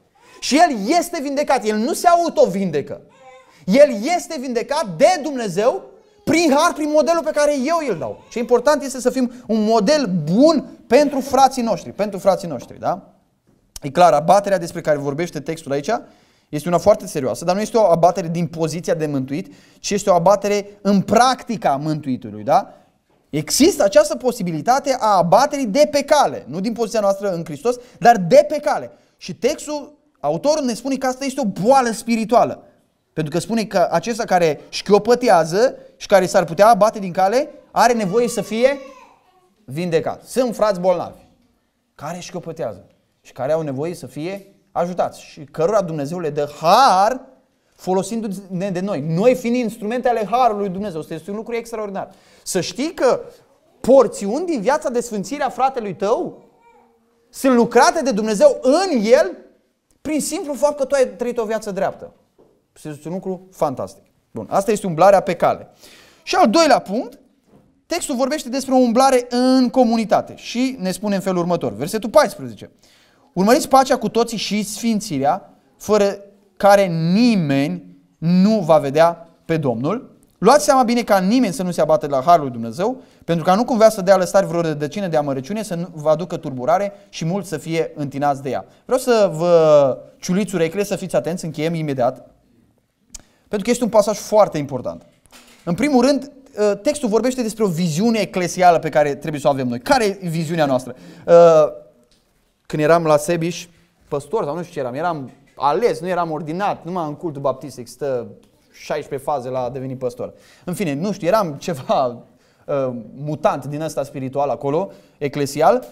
și El este vindecat. El nu se auto-vindecă. El este vindecat de Dumnezeu prin har, prin modelul pe care eu îl dau. Ce important este să fim un model bun pentru frații noștri. Pentru frații noștri, da? E clar, abaterea despre care vorbește textul aici este una foarte serioasă, dar nu este o abatere din poziția de mântuit, ci este o abatere în practica mântuitului, da? Există această posibilitate a abaterii de pe cale, nu din poziția noastră în Hristos, dar de pe cale. Și textul, autorul ne spune că asta este o boală spirituală. Pentru că spune că acesta care șchiopătează și care s-ar putea abate din cale, are nevoie să fie vindecat. Sunt frați bolnavi care șchiopătează și care au nevoie să fie ajutați și cărora Dumnezeu le dă har folosindu-ne de noi. Noi fiind instrumente ale harului lui Dumnezeu. Asta este un lucru extraordinar. Să știi că porțiuni din viața de sfințire a fratelui tău sunt lucrate de Dumnezeu în el prin simplu fapt că tu ai trăit o viață dreaptă. Este un lucru fantastic. Bun, asta este umblarea pe cale. Și al doilea punct, textul vorbește despre o umblare în comunitate și ne spune în felul următor. Versetul paisprezece. Urmăriți pacea cu toții și sfințirea, fără care nimeni nu va vedea pe Domnul. Luați seama bine ca nimeni să nu se abate la harul lui Dumnezeu, pentru ca nu cumva să dea lăsari vreo rădăcină de amărăciune, să nu vă aducă turburare și mulți să fie întinați de ea. Vreau să vă ciuliți urechile, să fiți atenți, încheiem imediat, pentru că este un pasaj foarte important. În primul rând, textul vorbește despre o viziune eclesială pe care trebuie să o avem noi. Care e viziunea noastră? Când eram la Sebiș, păstor sau nu știu ce eram, eram ales, nu eram ordinat, numai în cultul baptist există șaisprezece faze la a deveni păstor. În fine, nu știu, eram ceva uh, mutant din ăsta spiritual acolo, eclesial.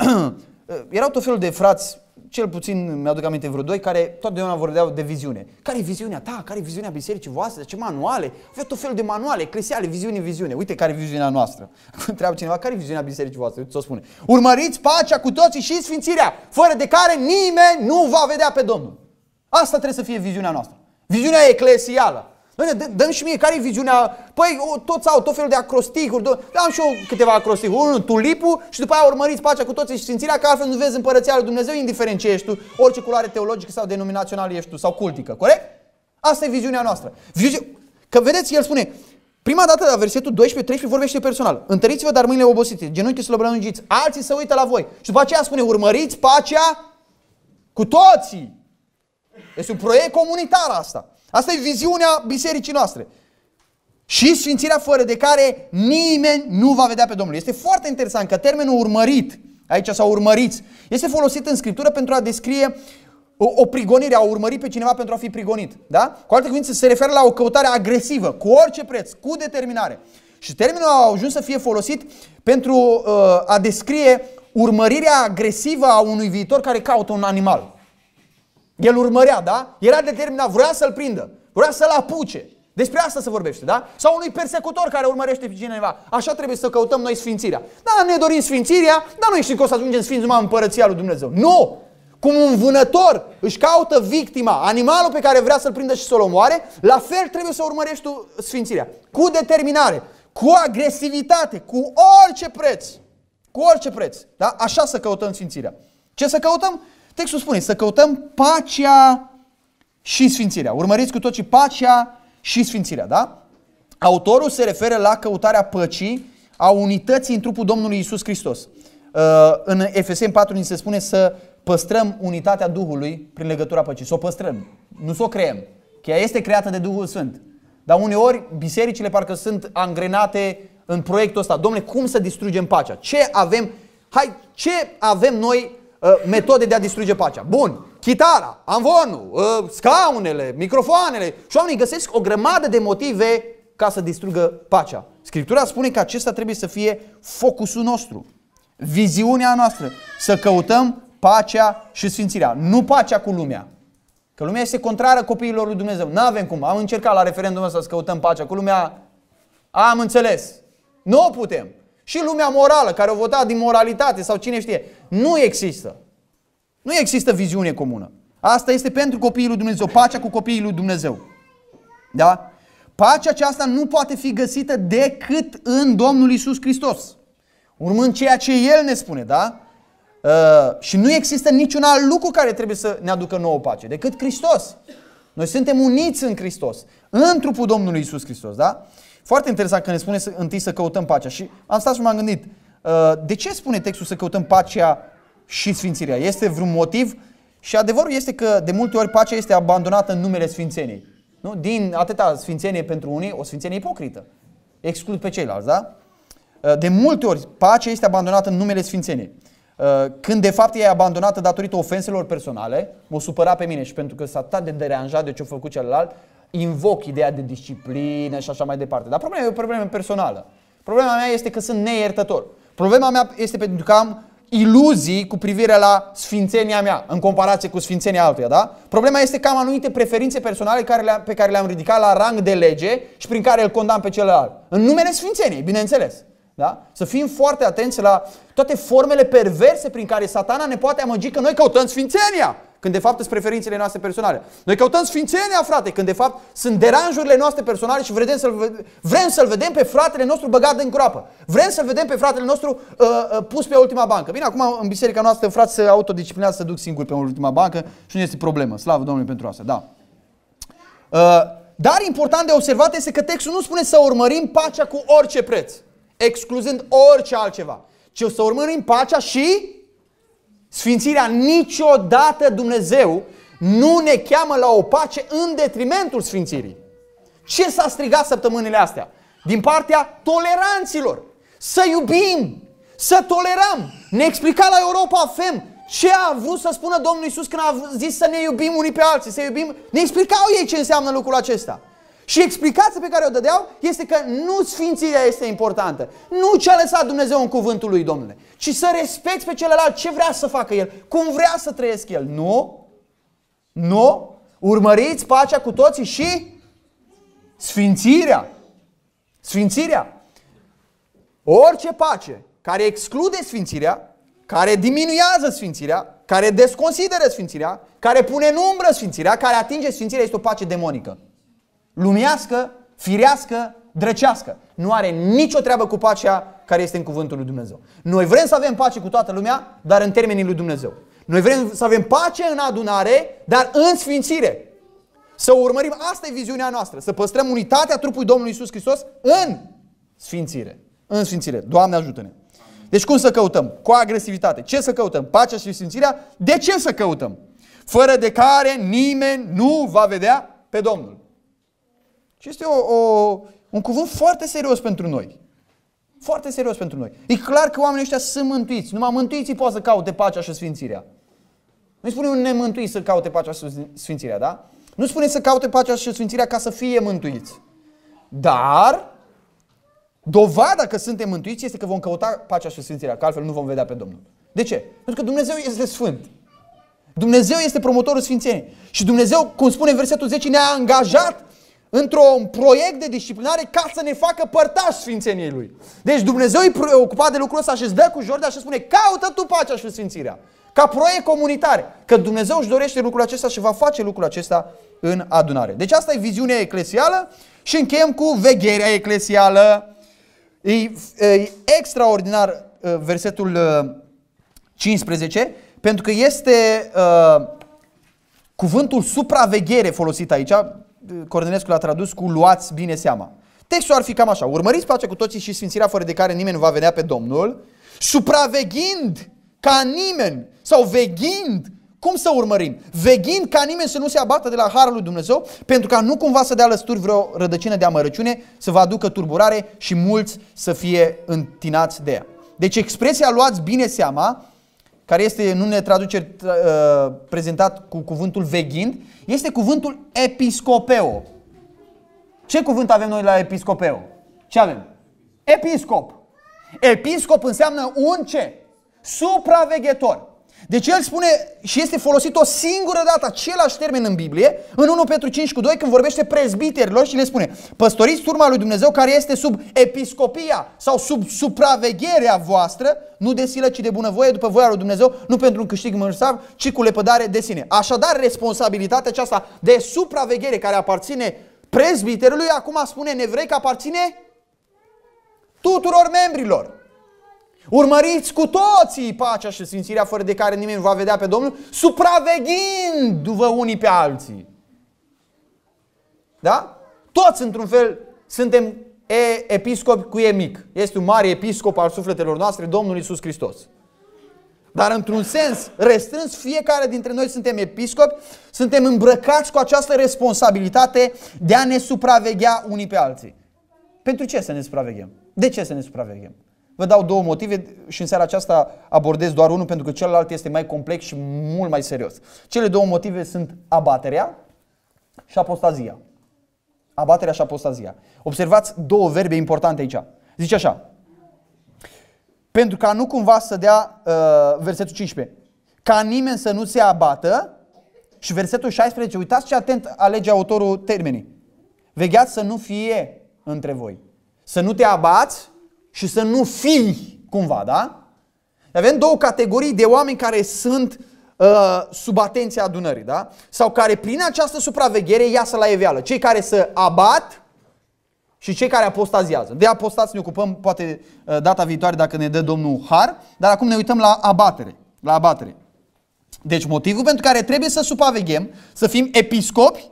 Erau tot felul de frați, cel puțin mi-aduc aminte vreo doi, care totdeauna vorbeau de viziune. Care e viziunea ta? Care e viziunea bisericii voastre? Ce manuale? Aveau tot felul de manuale eclesiale, viziune, viziune. Uite care e viziunea noastră. Întreabă cineva, care e viziunea bisericii voastre? Uite, ți-o spune. Urmăriți pacea cu toții și sfințirea, fără de care nimeni nu va vedea pe Domnul. Asta trebuie să fie viziunea noastră. Viziunea eclesială. Dă-mi și mie, care e viziunea? Păi toți au tot felul de acrosticuri. Am și eu câteva acrosticuri. Unul, tulipul, și după aia urmăriți pacea cu toții și sfințirea, că altfel nu vezi împărăția lui Dumnezeu, indiferent ce ești tu, orice culoare teologică sau denominațională ești tu, sau cultică. Corect? Asta e viziunea noastră. Că vedeți, el spune, prima dată la versetul doisprezece treisprezece vorbește personal. Întăriți-vă, dar mâinile obosite, genunchii slăbănăgiți, alții se uită la voi. Și după aceea spune, urmăriți pacea cu toții. Este un proiect comunitar asta. Asta e viziunea bisericii noastre. Și sfințirea fără de care nimeni nu va vedea pe Domnul. Este foarte interesant că termenul urmărit, aici sau urmăriți, este folosit în Scriptură pentru a descrie o, o prigonire, a urmări pe cineva pentru a fi prigonit. Da? Cu alte cuvinte, se referă la o căutare agresivă, cu orice preț, cu determinare. Și termenul a ajuns să fie folosit pentru uh, a descrie urmărirea agresivă a unui viitor care caută un animal. El urmărea, da? Era determinat, vrea să-l prindă, vrea să-l apuce. Despre asta se vorbește, da? Sau unui persecutor care urmărește pe cineva. Așa trebuie să căutăm noi sfințirea. Da, ne dorim sfințirea, dar noi știm că o să ajungem sfinți numai în împărăția lui Dumnezeu. Nu! Cum un vânător își caută victima, animalul pe care vrea să-l prindă și să-l omoare, la fel trebuie să urmărești tu sfințirea. Cu determinare, cu agresivitate, cu orice preț. Cu orice preț, da? Așa să căutăm sfințirea. Ce să căutăm? Textul spune să căutăm pacea și sfințirea. Urmăriți cu toții pacea și sfințirea, da? Autorul se referă la căutarea păcii, a unității în trupul Domnului Iisus Hristos. În Efeseni patru ni se spune să păstrăm unitatea Duhului prin legătura păcii. Să o păstrăm, nu să o creăm. Că ea este creată de Duhul Sfânt. Dar uneori bisericile parcă sunt angrenate în proiectul ăsta. Dom'le, cum să distrugem pacea? Ce avem? Hai, ce avem noi metode de a distruge pacea? Bun, chitara, amvonul, scaunele, microfoanele. Și oamenii găsesc o grămadă de motive ca să distrugă pacea. Scriptura spune că acesta trebuie să fie focusul nostru, viziunea noastră, să căutăm pacea și sfințirea, nu pacea cu lumea. Că lumea este contrară copiilor lui Dumnezeu. N-avem cum. Am încercat la referendumul ăsta să căutăm pacea cu lumea. Am înțeles. Nu putem. Și lumea morală, care o vota din moralitate sau cine știe. Nu există. Nu există viziune comună. Asta este pentru copiii lui Dumnezeu. Pacea cu copiii lui Dumnezeu. Da? Pacea aceasta nu poate fi găsită decât în Domnul Iisus Hristos. Urmând ceea ce El ne spune, da? Uh, și nu există niciun alt lucru care trebuie să ne aducă nouă pace decât Hristos. Noi suntem uniți în Hristos, în trupul Domnului Iisus Hristos, da? Foarte interesant că ne spune să, întâi să căutăm pacea. Și am stat și m-am gândit, uh, de ce spune textul să căutăm pacea și sfințirea? Este vreun motiv? Și adevărul este că de multe ori pacea este abandonată în numele sfințeniei. Nu? Din atâta sfințenie pentru unii, o sfințenie ipocrită. Exclud pe ceilalți, da? Uh, de multe ori pacea este abandonată în numele sfințeniei. Când de fapt e abandonată datorită ofenselor personale, m-o supăra pe mine și pentru că s-a atât de deranjat de ce-a făcut celălalt, invoc ideea de disciplină și așa mai departe. Dar problema e o problemă personală. Problema mea este că sunt neiertător. Problema mea este pentru că am iluzii cu privire la sfințenia mea în comparație cu sfințenia altuia, da? Problema este că am anumite preferințe personale care le pe care le-am ridicat la rang de lege și prin care îl condamn pe celălalt. În numele sfințeniei, bineînțeles. Da? Să fim foarte atenți la toate formele perverse prin care Satana ne poate amăgi că noi căutăm sfințenia, când de fapt sunt preferințele noastre personale. Noi căutăm sfințenia, frate, când de fapt sunt deranjurile noastre personale și vrem să-l, vrem să-l vedem pe fratele nostru băgat în groapă. Vrem să-l vedem pe fratele nostru uh, uh, pus pe ultima bancă. Bine, acum în biserica noastră frați se autodisciplinează să duc singuri pe ultima bancă și nu este problemă. Slavă Domnului pentru asta, da. Uh, dar important de observat este că textul nu spune să urmărim pacea cu orice preț, excluzând orice altceva, ci o să urmărim pacea și sfințirea. Niciodată Dumnezeu nu ne cheamă la o pace în detrimentul sfințirii. Ce s-a strigat săptămânile astea? Din partea toleranților. Să iubim, să tolerăm. Ne explica la Europa F E M ce a vrut să spună Domnul Iisus când a zis să ne iubim unii pe alții, să iubim. Ne explicau ei ce înseamnă lucrul acesta. Și explicația pe care o dădeau este că nu sfințirea este importantă, nu ce a lăsat Dumnezeu în cuvântul lui, Domnule, ci să respecti pe celălalt, ce vrea să facă el, cum vrea să trăiesc el. Nu, nu, urmăriți pacea cu toții și sfințirea. Sfințirea. Orice pace care exclude sfințirea, care diminuează sfințirea, care desconsideră sfințirea, care pune în umbră sfințirea, care atinge sfințirea, este o pace demonică. Lumească, firească, drăcească. Nu are nicio treabă cu pacea care este în cuvântul lui Dumnezeu. Noi vrem să avem pace cu toată lumea, dar în termenii lui Dumnezeu. Noi vrem să avem pace în adunare, dar în sfințire. Să urmărim, asta e viziunea noastră, să păstrăm unitatea trupului Domnului Iisus Hristos în sfințire. În sfințire. Doamne ajută-ne. Deci cum să căutăm? Cu agresivitate. Ce să căutăm? Pacea și sfințirea? De ce să căutăm? Fără de care nimeni nu va vedea pe Domnul. Și este o, o, un cuvânt foarte serios pentru noi. Foarte serios pentru noi. E clar că oamenii ăștia sunt mântuiți. Numai mântuiții pot să caute pacea și sfințirea. Nu spune un nemântuit să caute pacea și sfințirea, da? Nu spune să caute pacea și sfințirea ca să fie mântuiți. Dar dovada că suntem mântuiți este că vom căuta pacea și sfințirea, că altfel nu vom vedea pe Domnul. De ce? Pentru că Dumnezeu este sfânt. Dumnezeu este promotorul sfințeniei. Și Dumnezeu, cum spune în versetul zece, ne-a angajat într-un proiect de disciplinare ca să ne facă părtași sfințeniei Lui. Deci Dumnezeu e preocupat de lucrul ăsta și îți dă cu Jordea și spune: caută tu pacea și sfințirea. Ca proiect comunitar. Că Dumnezeu își dorește lucrul acesta și va face lucrul acesta în adunare. Deci asta e viziunea eclesială și încheiem cu vegherea eclesială. E, e extraordinar versetul cincisprezece, pentru că este uh, cuvântul supraveghere folosit aici. Cornelescu l-a tradus cu luați bine seama. Textul ar fi cam așa: urmăriți pacea cu toții și sfințirea, fără de care nimeni nu va vedea pe Domnul, supraveghind ca nimeni, sau veghind. Cum să urmărim? Veghind ca nimeni să nu se abată de la harul lui Dumnezeu, pentru ca nu cumva să dea lăsturi vreo rădăcină de amărăciune, să vă aducă turburare și mulți să fie întinați de ea. Deci expresia luați bine seama, care este în unele traduceri uh, prezentat cu cuvântul veghind, este cuvântul episcopeo. Ce cuvânt avem noi la episcopeo? Ce avem? Episcop. Episcop înseamnă un ce? Supraveghetor. Deci el spune, și este folosit o singură dată același termen în Biblie, în unu Petru cinci cu doi, când vorbește prezbiterilor și le spune: păstoriți turma lui Dumnezeu care este sub episcopia sau sub supravegherea voastră, nu de silă, ci de bunăvoie, după voia lui Dumnezeu, nu pentru un câștig mărsav, ci cu lepădare de sine. Așadar, responsabilitatea aceasta de supraveghere care aparține prezbiterului, acum spune în evrei că aparține tuturor membrilor. Urmăriți cu toții pacea și sfințirea fără de care nimeni nu va vedea pe Domnul, supraveghindu-vă unii pe alții. Da? Toți, într-un fel, suntem episcopi cu e mic. Este un mare episcop al sufletelor noastre, Domnul Iisus Hristos. Dar într-un sens restrâns, fiecare dintre noi suntem episcopi, suntem îmbrăcați cu această responsabilitate de a ne supraveghea unii pe alții. Pentru ce să ne supraveghem? De ce să ne supraveghem? Vă dau două motive și în seara aceasta abordez doar unul, pentru că celălalt este mai complex și mult mai serios. Cele două motive sunt abaterea și apostazia. Abaterea și apostazia. Observați două verbe importante aici. Zice așa: pentru ca nu cumva să dea, uh, versetul cincisprezece, ca nimeni să nu se abată, și versetul șaisprezece, uitați ce atent alege autorul termenii. Vegheați să nu fie între voi. Să nu te abați și să nu fii cumva, da? Avem două categorii de oameni care sunt uh, sub atenția adunării, da? Sau care prin această supraveghere iasă la iveală. Cei care se abat și cei care apostaziază. De apostați ne ocupăm poate data viitoare dacă ne dă Domnul har, dar acum ne uităm la abatere. La abatere. Deci motivul pentru care trebuie să supraveghem, să fim episcopi,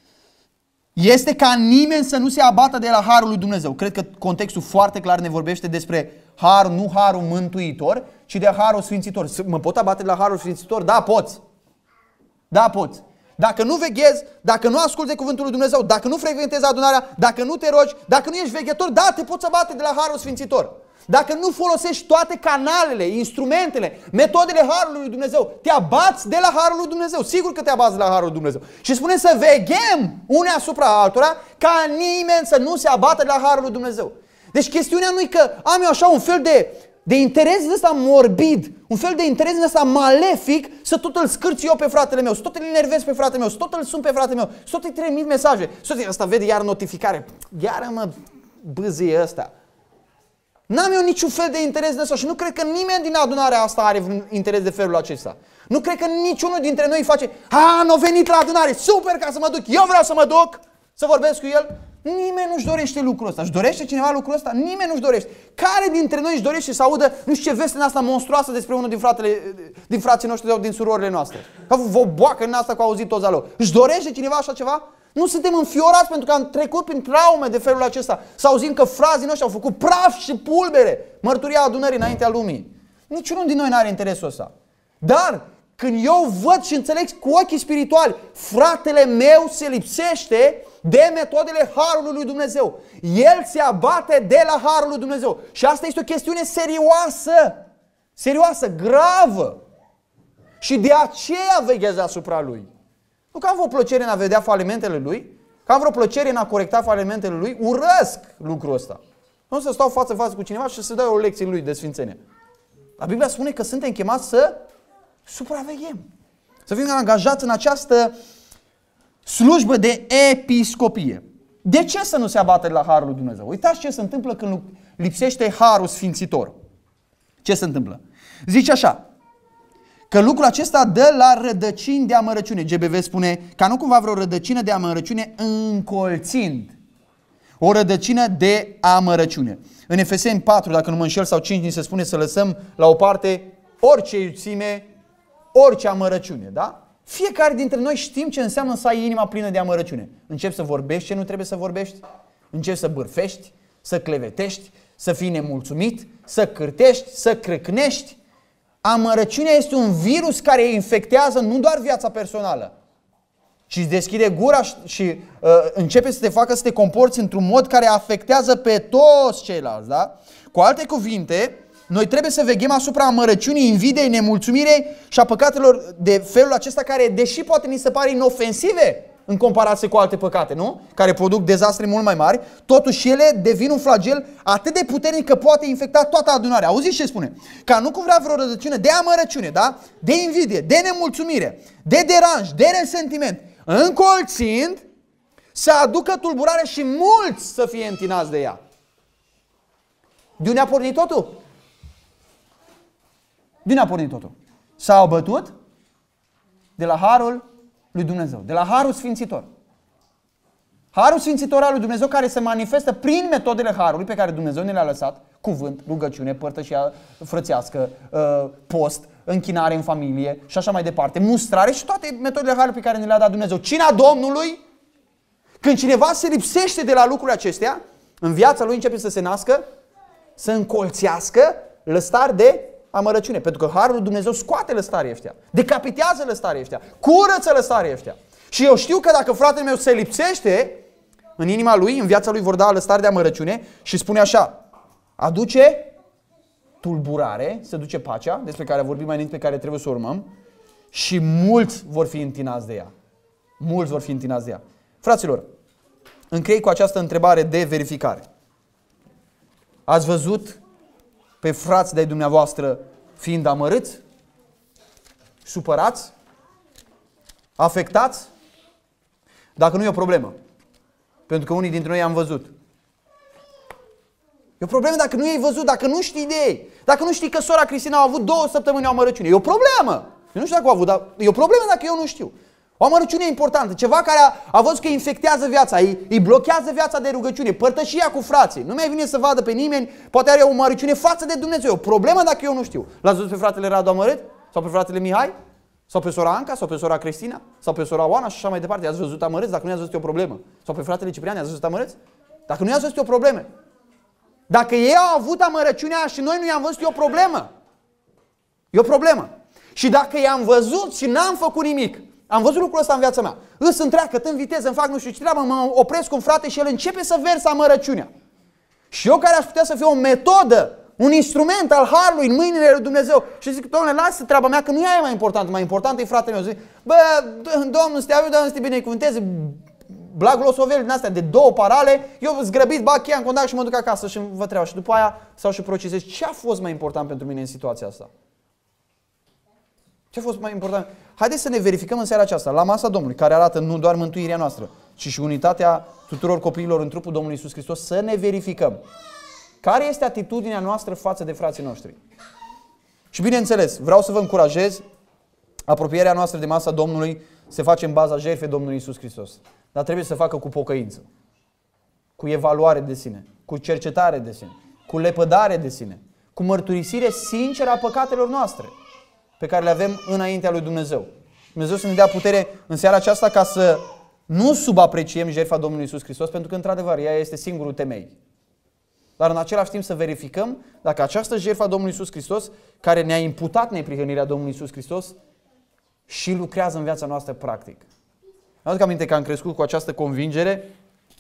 este ca nimeni să nu se abată de la harul lui Dumnezeu. Cred că contextul foarte clar ne vorbește despre har, nu harul mântuitor, ci de harul sfințitor. Mă pot abate de la harul sfințitor? Da, poți. Da, poți. Dacă nu veghezi, dacă nu asculți de cuvântul lui Dumnezeu, dacă nu frecventezi adunarea, dacă nu te rogi, dacă nu ești veghetor, da, te poți abate de la harul sfințitor. Dacă nu folosești toate canalele, instrumentele, metodele harului lui Dumnezeu, te abați de la harul lui Dumnezeu. Sigur că te abați de la harul lui Dumnezeu. Și spune să veghem unii asupra altora ca nimeni să nu se abată de la harul lui Dumnezeu. Deci chestiunea nu e că am eu așa un fel de, de interes din ăsta morbid, un fel de interes din ăsta malefic, să tot îl scârți eu pe fratele meu, să tot îl enervez pe fratele meu, să tot îl sun pe fratele meu, să tot îi trimit mesaje. Ăsta vede iar notificare, iară mă bâzie ăsta. N-am eu niciun fel de interes de asta și nu cred că nimeni din adunarea asta are vreun interes de felul acesta. Nu cred că niciunul dintre noi face: a, n-a venit la adunare, super, ca să mă duc, eu vreau să mă duc, să vorbesc cu el. Nimeni nu-și dorește lucrul ăsta. Își dorește cineva lucrul ăsta? Nimeni nu-și dorește. Care dintre noi își dorește să audă nu știu ce veste în asta monstruoasă despre unul din, fratele, din frații noștri sau din surorile noastre? Ca o boacă în asta că au auzit toți alo. Își dorește cineva așa ceva? Nu suntem înfiorați pentru că am trecut prin traume de felul acesta. Să auzim că frazii noștri au făcut praf și pulbere. Mărturia adunării înaintea lumii. Niciunul din noi nu are interesul ăsta. Dar când eu văd și înțeleg cu ochii spirituali, fratele meu se lipsește de metodele harului lui Dumnezeu. El se abate de la harul lui Dumnezeu. Și asta este o chestiune serioasă. Serioasă, gravă. Și de aceea veghez asupra lui. Nu că am vreo plăcere în a vedea falimentele lui, că am vreo plăcere în a corecta falimentele lui, urăsc lucrul ăsta. Nu să stau față-față cu cineva și să dau o lecție lui de sfințenie. Dar Biblia spune că suntem chemați să supraveghem. Să fim angajați în această slujbă de episcopie. De ce să nu se abate la harul lui Dumnezeu? Uitați ce se întâmplă când lipsește harul sfințitor. Ce se întâmplă? Zice așa, că lucrul acesta dă la rădăcini de amărăciune. G B V spune ca nu cumva vreo rădăcină de amărăciune încolțind. O rădăcină de amărăciune. În Efeseni patru, dacă nu mă înșel, sau cinci, ni se spune să lăsăm la o parte orice iuțime, orice amărăciune, da? Fiecare dintre noi știm ce înseamnă să ai inima plină de amărăciune. Începi să vorbești ce nu trebuie să vorbești, începi să bârfești, să clevetești, să fii nemulțumit, să cârtești, să crâcnești. Amărăciunea este un virus care infectează nu doar viața personală, ci îți deschide gura și, și uh, începe să te facă să te comporți într-un mod care afectează pe toți ceilalți, da? Cu alte cuvinte, noi trebuie să veghem asupra amărăciunii, invidiei, nemulțumirei și a păcatelor de felul acesta care, deși poate ni se pare inofensive în comparație cu alte păcate, nu? Care produc dezastre mult mai mari, totuși ele devin un flagel atât de puternic că poate infecta toată adunarea. Auziți ce spune? Ca nu cumva vreo rădăciune de amărăciune, da? De invidie, de nemulțumire, de deranj, de resentiment, încolțind, să aducă tulburare și mulți să fie întinați de ea. De unde a pornit totul? De unde a pornit totul? S-au bătut de la harul lui Dumnezeu, de la harul sfințitor. Harul sfințitor al lui Dumnezeu care se manifestă prin metodele harului pe care Dumnezeu ne le-a lăsat, Cuvânt, rugăciune, părtășia frățească, post, închinare în familie și așa mai departe, mustrare și toate metodele harului pe care ne le-a dat Dumnezeu. Cina Domnului, când cineva se lipsește de la lucrurile acestea, în viața lui începe să se nască, să încolțească lăstari de amărăciune. Pentru că harul lui Dumnezeu scoate lăstarii ăștia, decapitează lăstarii ăștia, curăță lăstarii ăștia. Și eu știu că dacă fratele meu se lipsește, în inima lui, în viața lui vor da lăstari de amărăciune și spune așa: aduce tulburare, se duce pacea, despre care vorbim mai înainte, pe care trebuie să o urmăm, și mulți vor fi întinați de ea. Mulți vor fi întinați de ea. Fraților, închei cu această întrebare de verificare. Ați văzut pe frați de-ai dumneavoastră fiind amărâți, supărați, afectați? Dacă nu e o problemă. Pentru că unii dintre noi am văzut. E o problemă dacă nu ai văzut, dacă nu știi de ei. Dacă nu știi că sora Cristina a avut două săptămâni o amărăciune. E o problemă. Eu nu știu dacă a avut, dar e o problemă dacă eu nu știu. O amărăciune e importantă. Ceva care a, a văzut că îi infectează viața, îi, îi blochează viața de rugăciune, părtășia cu frații. Nu mai vine să vadă pe nimeni, poate are o amărăciune față de Dumnezeu. E o problemă dacă eu nu știu. L-ați văzut pe fratele Radu amărât? Sau pe fratele Mihai? Sau pe sora Anca? Sau pe sora Cristina? Sau pe sora Oana? Și așa mai departe. I-ați văzut amărâți? Dacă nu i-ați văzut e o problemă. Sau pe fratele Ciprian i-ați văzut amărâți? Dacă nu i-ați văzut e o problemă. Dacă ei au avut amărăciunea și noi nu i-am văzut, e o problemă. E o problemă. Și dacă i-am văzut și n-am făcut nimic, am văzut lucrul ăsta în viața mea, îs întreacă, în viteză, îmi fac nu știu ce treabă, mă opresc cu un frate și el începe să verse amărăciunea. Și eu care aș putea să fiu o metodă, un instrument al harului în mâinile lui Dumnezeu și zic: Doamne, lasă treaba mea că nu ea e mai importantă, mai important e fratele meu. Zic: bă, Domnul să te ajută, Domnul să te binecuvânteze, blaglosoveli din astea de două parale, eu zgrăbit, bag cheia în contact și mă duc acasă și vă treaba. Și după aia stau și procesez ce a fost mai important pentru mine în situația asta. Ce a fost mai important? Haideți să ne verificăm în seara aceasta, la masa Domnului, care arată nu doar mântuirea noastră, ci și unitatea tuturor copiilor în trupul Domnului Iisus Hristos, să ne verificăm. Care este atitudinea noastră față de frații noștri? Și bineînțeles, vreau să vă încurajez, apropierea noastră de masa Domnului se face în baza jertfei Domnului Iisus Hristos. Dar trebuie să facă cu pocăință, cu evaluare de sine, cu cercetare de sine, cu lepădare de sine, cu mărturisire sinceră a păcatelor noastre pe care le avem înaintea lui Dumnezeu. Dumnezeu să ne dea putere în seara aceasta ca să nu subapreciem jertfa Domnului Iisus Hristos, pentru că într-adevăr ea este singurul temei. Dar în același timp să verificăm dacă această jertfă a Domnului Iisus Hristos, care ne-a imputat neprihănirea Domnului Iisus Hristos, și lucrează în viața noastră practic. Îmi aduc aminte că am crescut cu această convingere,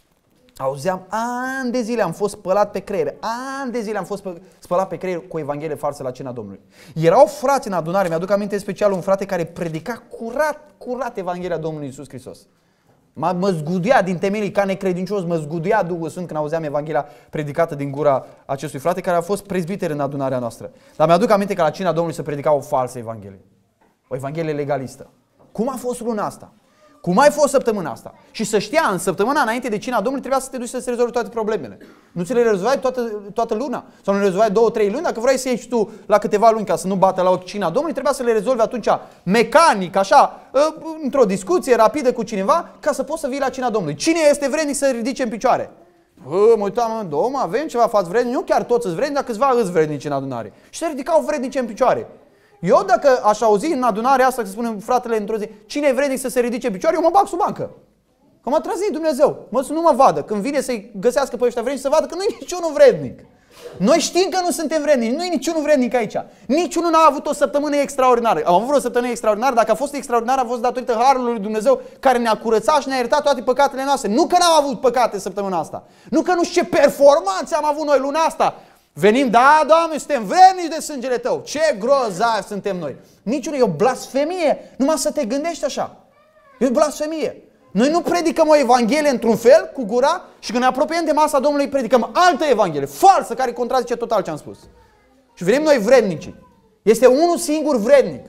auzeam ani de zile, am fost spălat pe creier, ani de zile am fost spălat pe creier cu Evanghelie falsă la cina Domnului. Erau frați în adunare, mi-aduc aminte special un frate care predica curat, curat Evanghelia Domnului Iisus Hristos. Mă, mă zguduia din temelii ca necredincios, mă zguduia Duhul Sfânt când auzeam Evanghelia predicată din gura acestui frate care a fost prezbiter în adunarea noastră. Dar mi-aduc aminte că la cina Domnului se predica o falsă Evanghelie. O Evanghelie legalistă. Cum a fost luna asta? Cum ai fost săptămâna asta? Și să știa, în săptămâna înainte de cina Domnului trebuia să te duci să se rezolvi toate problemele. Nu ți le rezolvai toată, toată luna? Sau nu le rezolvai două, trei luni? Dacă vrei să ieși tu la câteva luni ca să nu bată la ochi cina Domnului, trebuia să le rezolvi atunci mecanic, așa, într-o discuție rapidă cu cineva, ca să poți să vii la cina Domnului. Cine este vrednic să ridice în picioare? Bă, mă uitam, Domn, avem ceva față vrednic, nu chiar toți îți vrednici, dar câțiva îți vrednici în adunare. Și se ridicau vrednice în picioare. Eu dacă aș auzi în adunarea asta, să spunem fratele într-o zi, cine e vrednic să se ridice în picioare, eu mă bag sub bancă. Că mă trăzi Dumnezeu, mă să nu mă vadă. Când vine să-i găsească pe ăștia vrednici, să vadă că nu e niciunul vrednic. Noi știm că nu suntem vrednici, nu e niciunul vrednic aici. Niciunul n-a avut o săptămână extraordinară. Am avut o săptămână extraordinară, dacă a fost extraordinară, a fost datorită harului lui Dumnezeu care ne-a curățat și ne-a iertat toate păcatele noastre. Nu că n-am avut păcate săptămâna asta. Nu că nu știu ce performanțe am avut noi luna asta. Venim, da, Doamne, suntem vrednici de sângele Tău. Ce grozavi suntem noi. Niciunul, e o blasfemie, numai să te gândești așa. E o blasfemie. Noi nu predicăm o Evanghelie într-un fel, cu gura, și când ne apropiem de masa Domnului predicăm altă Evanghelie, falsă, care contrazice total ce am spus. Și venim noi vrednici. Este unul singur vrednic.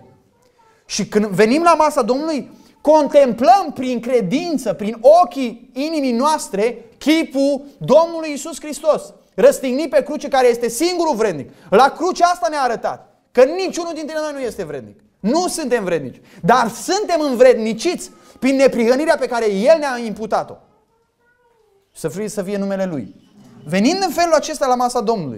Și când venim la masa Domnului, contemplăm prin credință, prin ochii inimii noastre, chipul Domnului Iisus Hristos. Răstignit pe cruce, care este singurul vrednic. La cruce asta ne-a arătat că niciunul dintre noi nu este vrednic. Nu suntem vrednici, dar suntem învredniciți prin neprihănirea pe care El ne-a imputat-o. Să fie, să fie numele Lui. Venind în felul acesta la masa Domnului,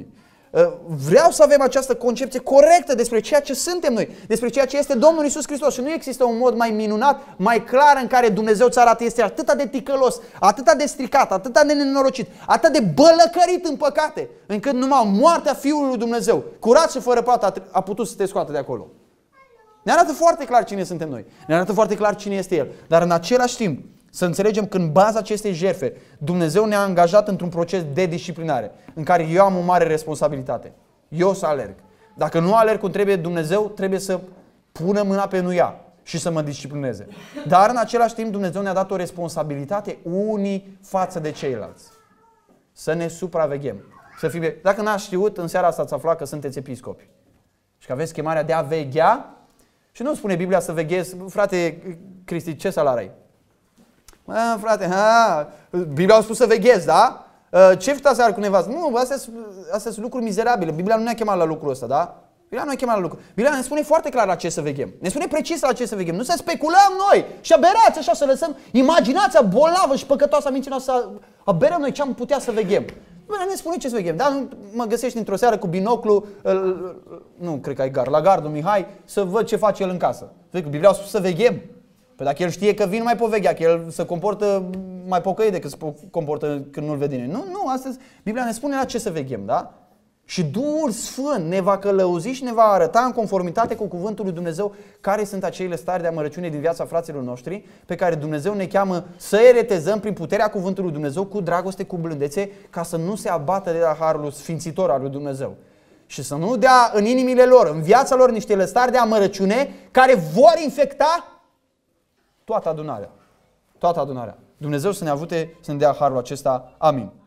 Vreau să avem această concepție corectă despre ceea ce suntem noi, despre ceea ce este Domnul Iisus Hristos. Și nu există un mod mai minunat, mai clar în care Dumnezeu ți arată. Este atât de ticălos, atât de stricat, atât de nenorocit, atât de bălăcărit în păcate, încât numai moartea Fiului lui Dumnezeu, curat și fără pată, a putut să te scoată de acolo. Ne arată foarte clar cine suntem noi. Ne arată foarte clar cine este El. Dar în același timp, să înțelegem că în baza acestei jertfe, Dumnezeu ne-a angajat într-un proces de disciplinare, în care eu am o mare responsabilitate. Eu să alerg. Dacă nu alerg cum trebuie, Dumnezeu trebuie să pună mâna pe nuia și să mă disciplineze. Dar în același timp, Dumnezeu ne-a dat o responsabilitate unii față de ceilalți. Să ne supraveghem. Să fim... Dacă n-ați știut, în seara asta ați aflat că sunteți episcopi. Și că aveți chemarea de a veghea. Și nu spune Biblia să veghezi. Frate Cristi, ce salar ai? Mă, frate, ha, Biblia a spus să veghezi, da? Ce fita seara cu nevastă? Nu, astea, astea sunt lucruri mizerabile. Biblia nu ne-a chemat la lucrul ăsta, da? Biblia nu ne-a chemat la lucru. Biblia ne spune foarte clar la ce să veghem. Ne spune precis la ce să veghem. Nu să speculăm noi și aberați așa, să lăsăm imaginația bolnavă și păcătoasă, mincinoasă, să aberăm noi ce am putea să veghem. Biblia ne spune ce să veghem. Da? Nu mă găsești într-o seară cu binoclu, nu cred că ai gar, la gardul Mihai, să văd ce face el în casă. Biblia a spus să veghem. Păi dacă el știe că vin, nu mai pot veghea, că el se comportă mai pocăit decât se comportă când nu-l vede nimeni. Nu, nu, astăzi Biblia ne spune la ce să veghem, da? Și Duhul Sfânt ne va călăuzi și ne va arăta în conformitate cu cuvântul lui Dumnezeu care sunt acele stări de amărăciune din viața fraților noștri pe care Dumnezeu ne cheamă să îi retezăm prin puterea cuvântului lui Dumnezeu cu dragoste, cu blândețe, ca să nu se abată de la harul sfințitor al lui Dumnezeu. Și să nu dea în inimile lor, în viața lor, niște lăstari de amărăciune care vor infecta toată adunarea. Toată adunarea. Dumnezeu să ne ajute să ne dea harul acesta. Amin.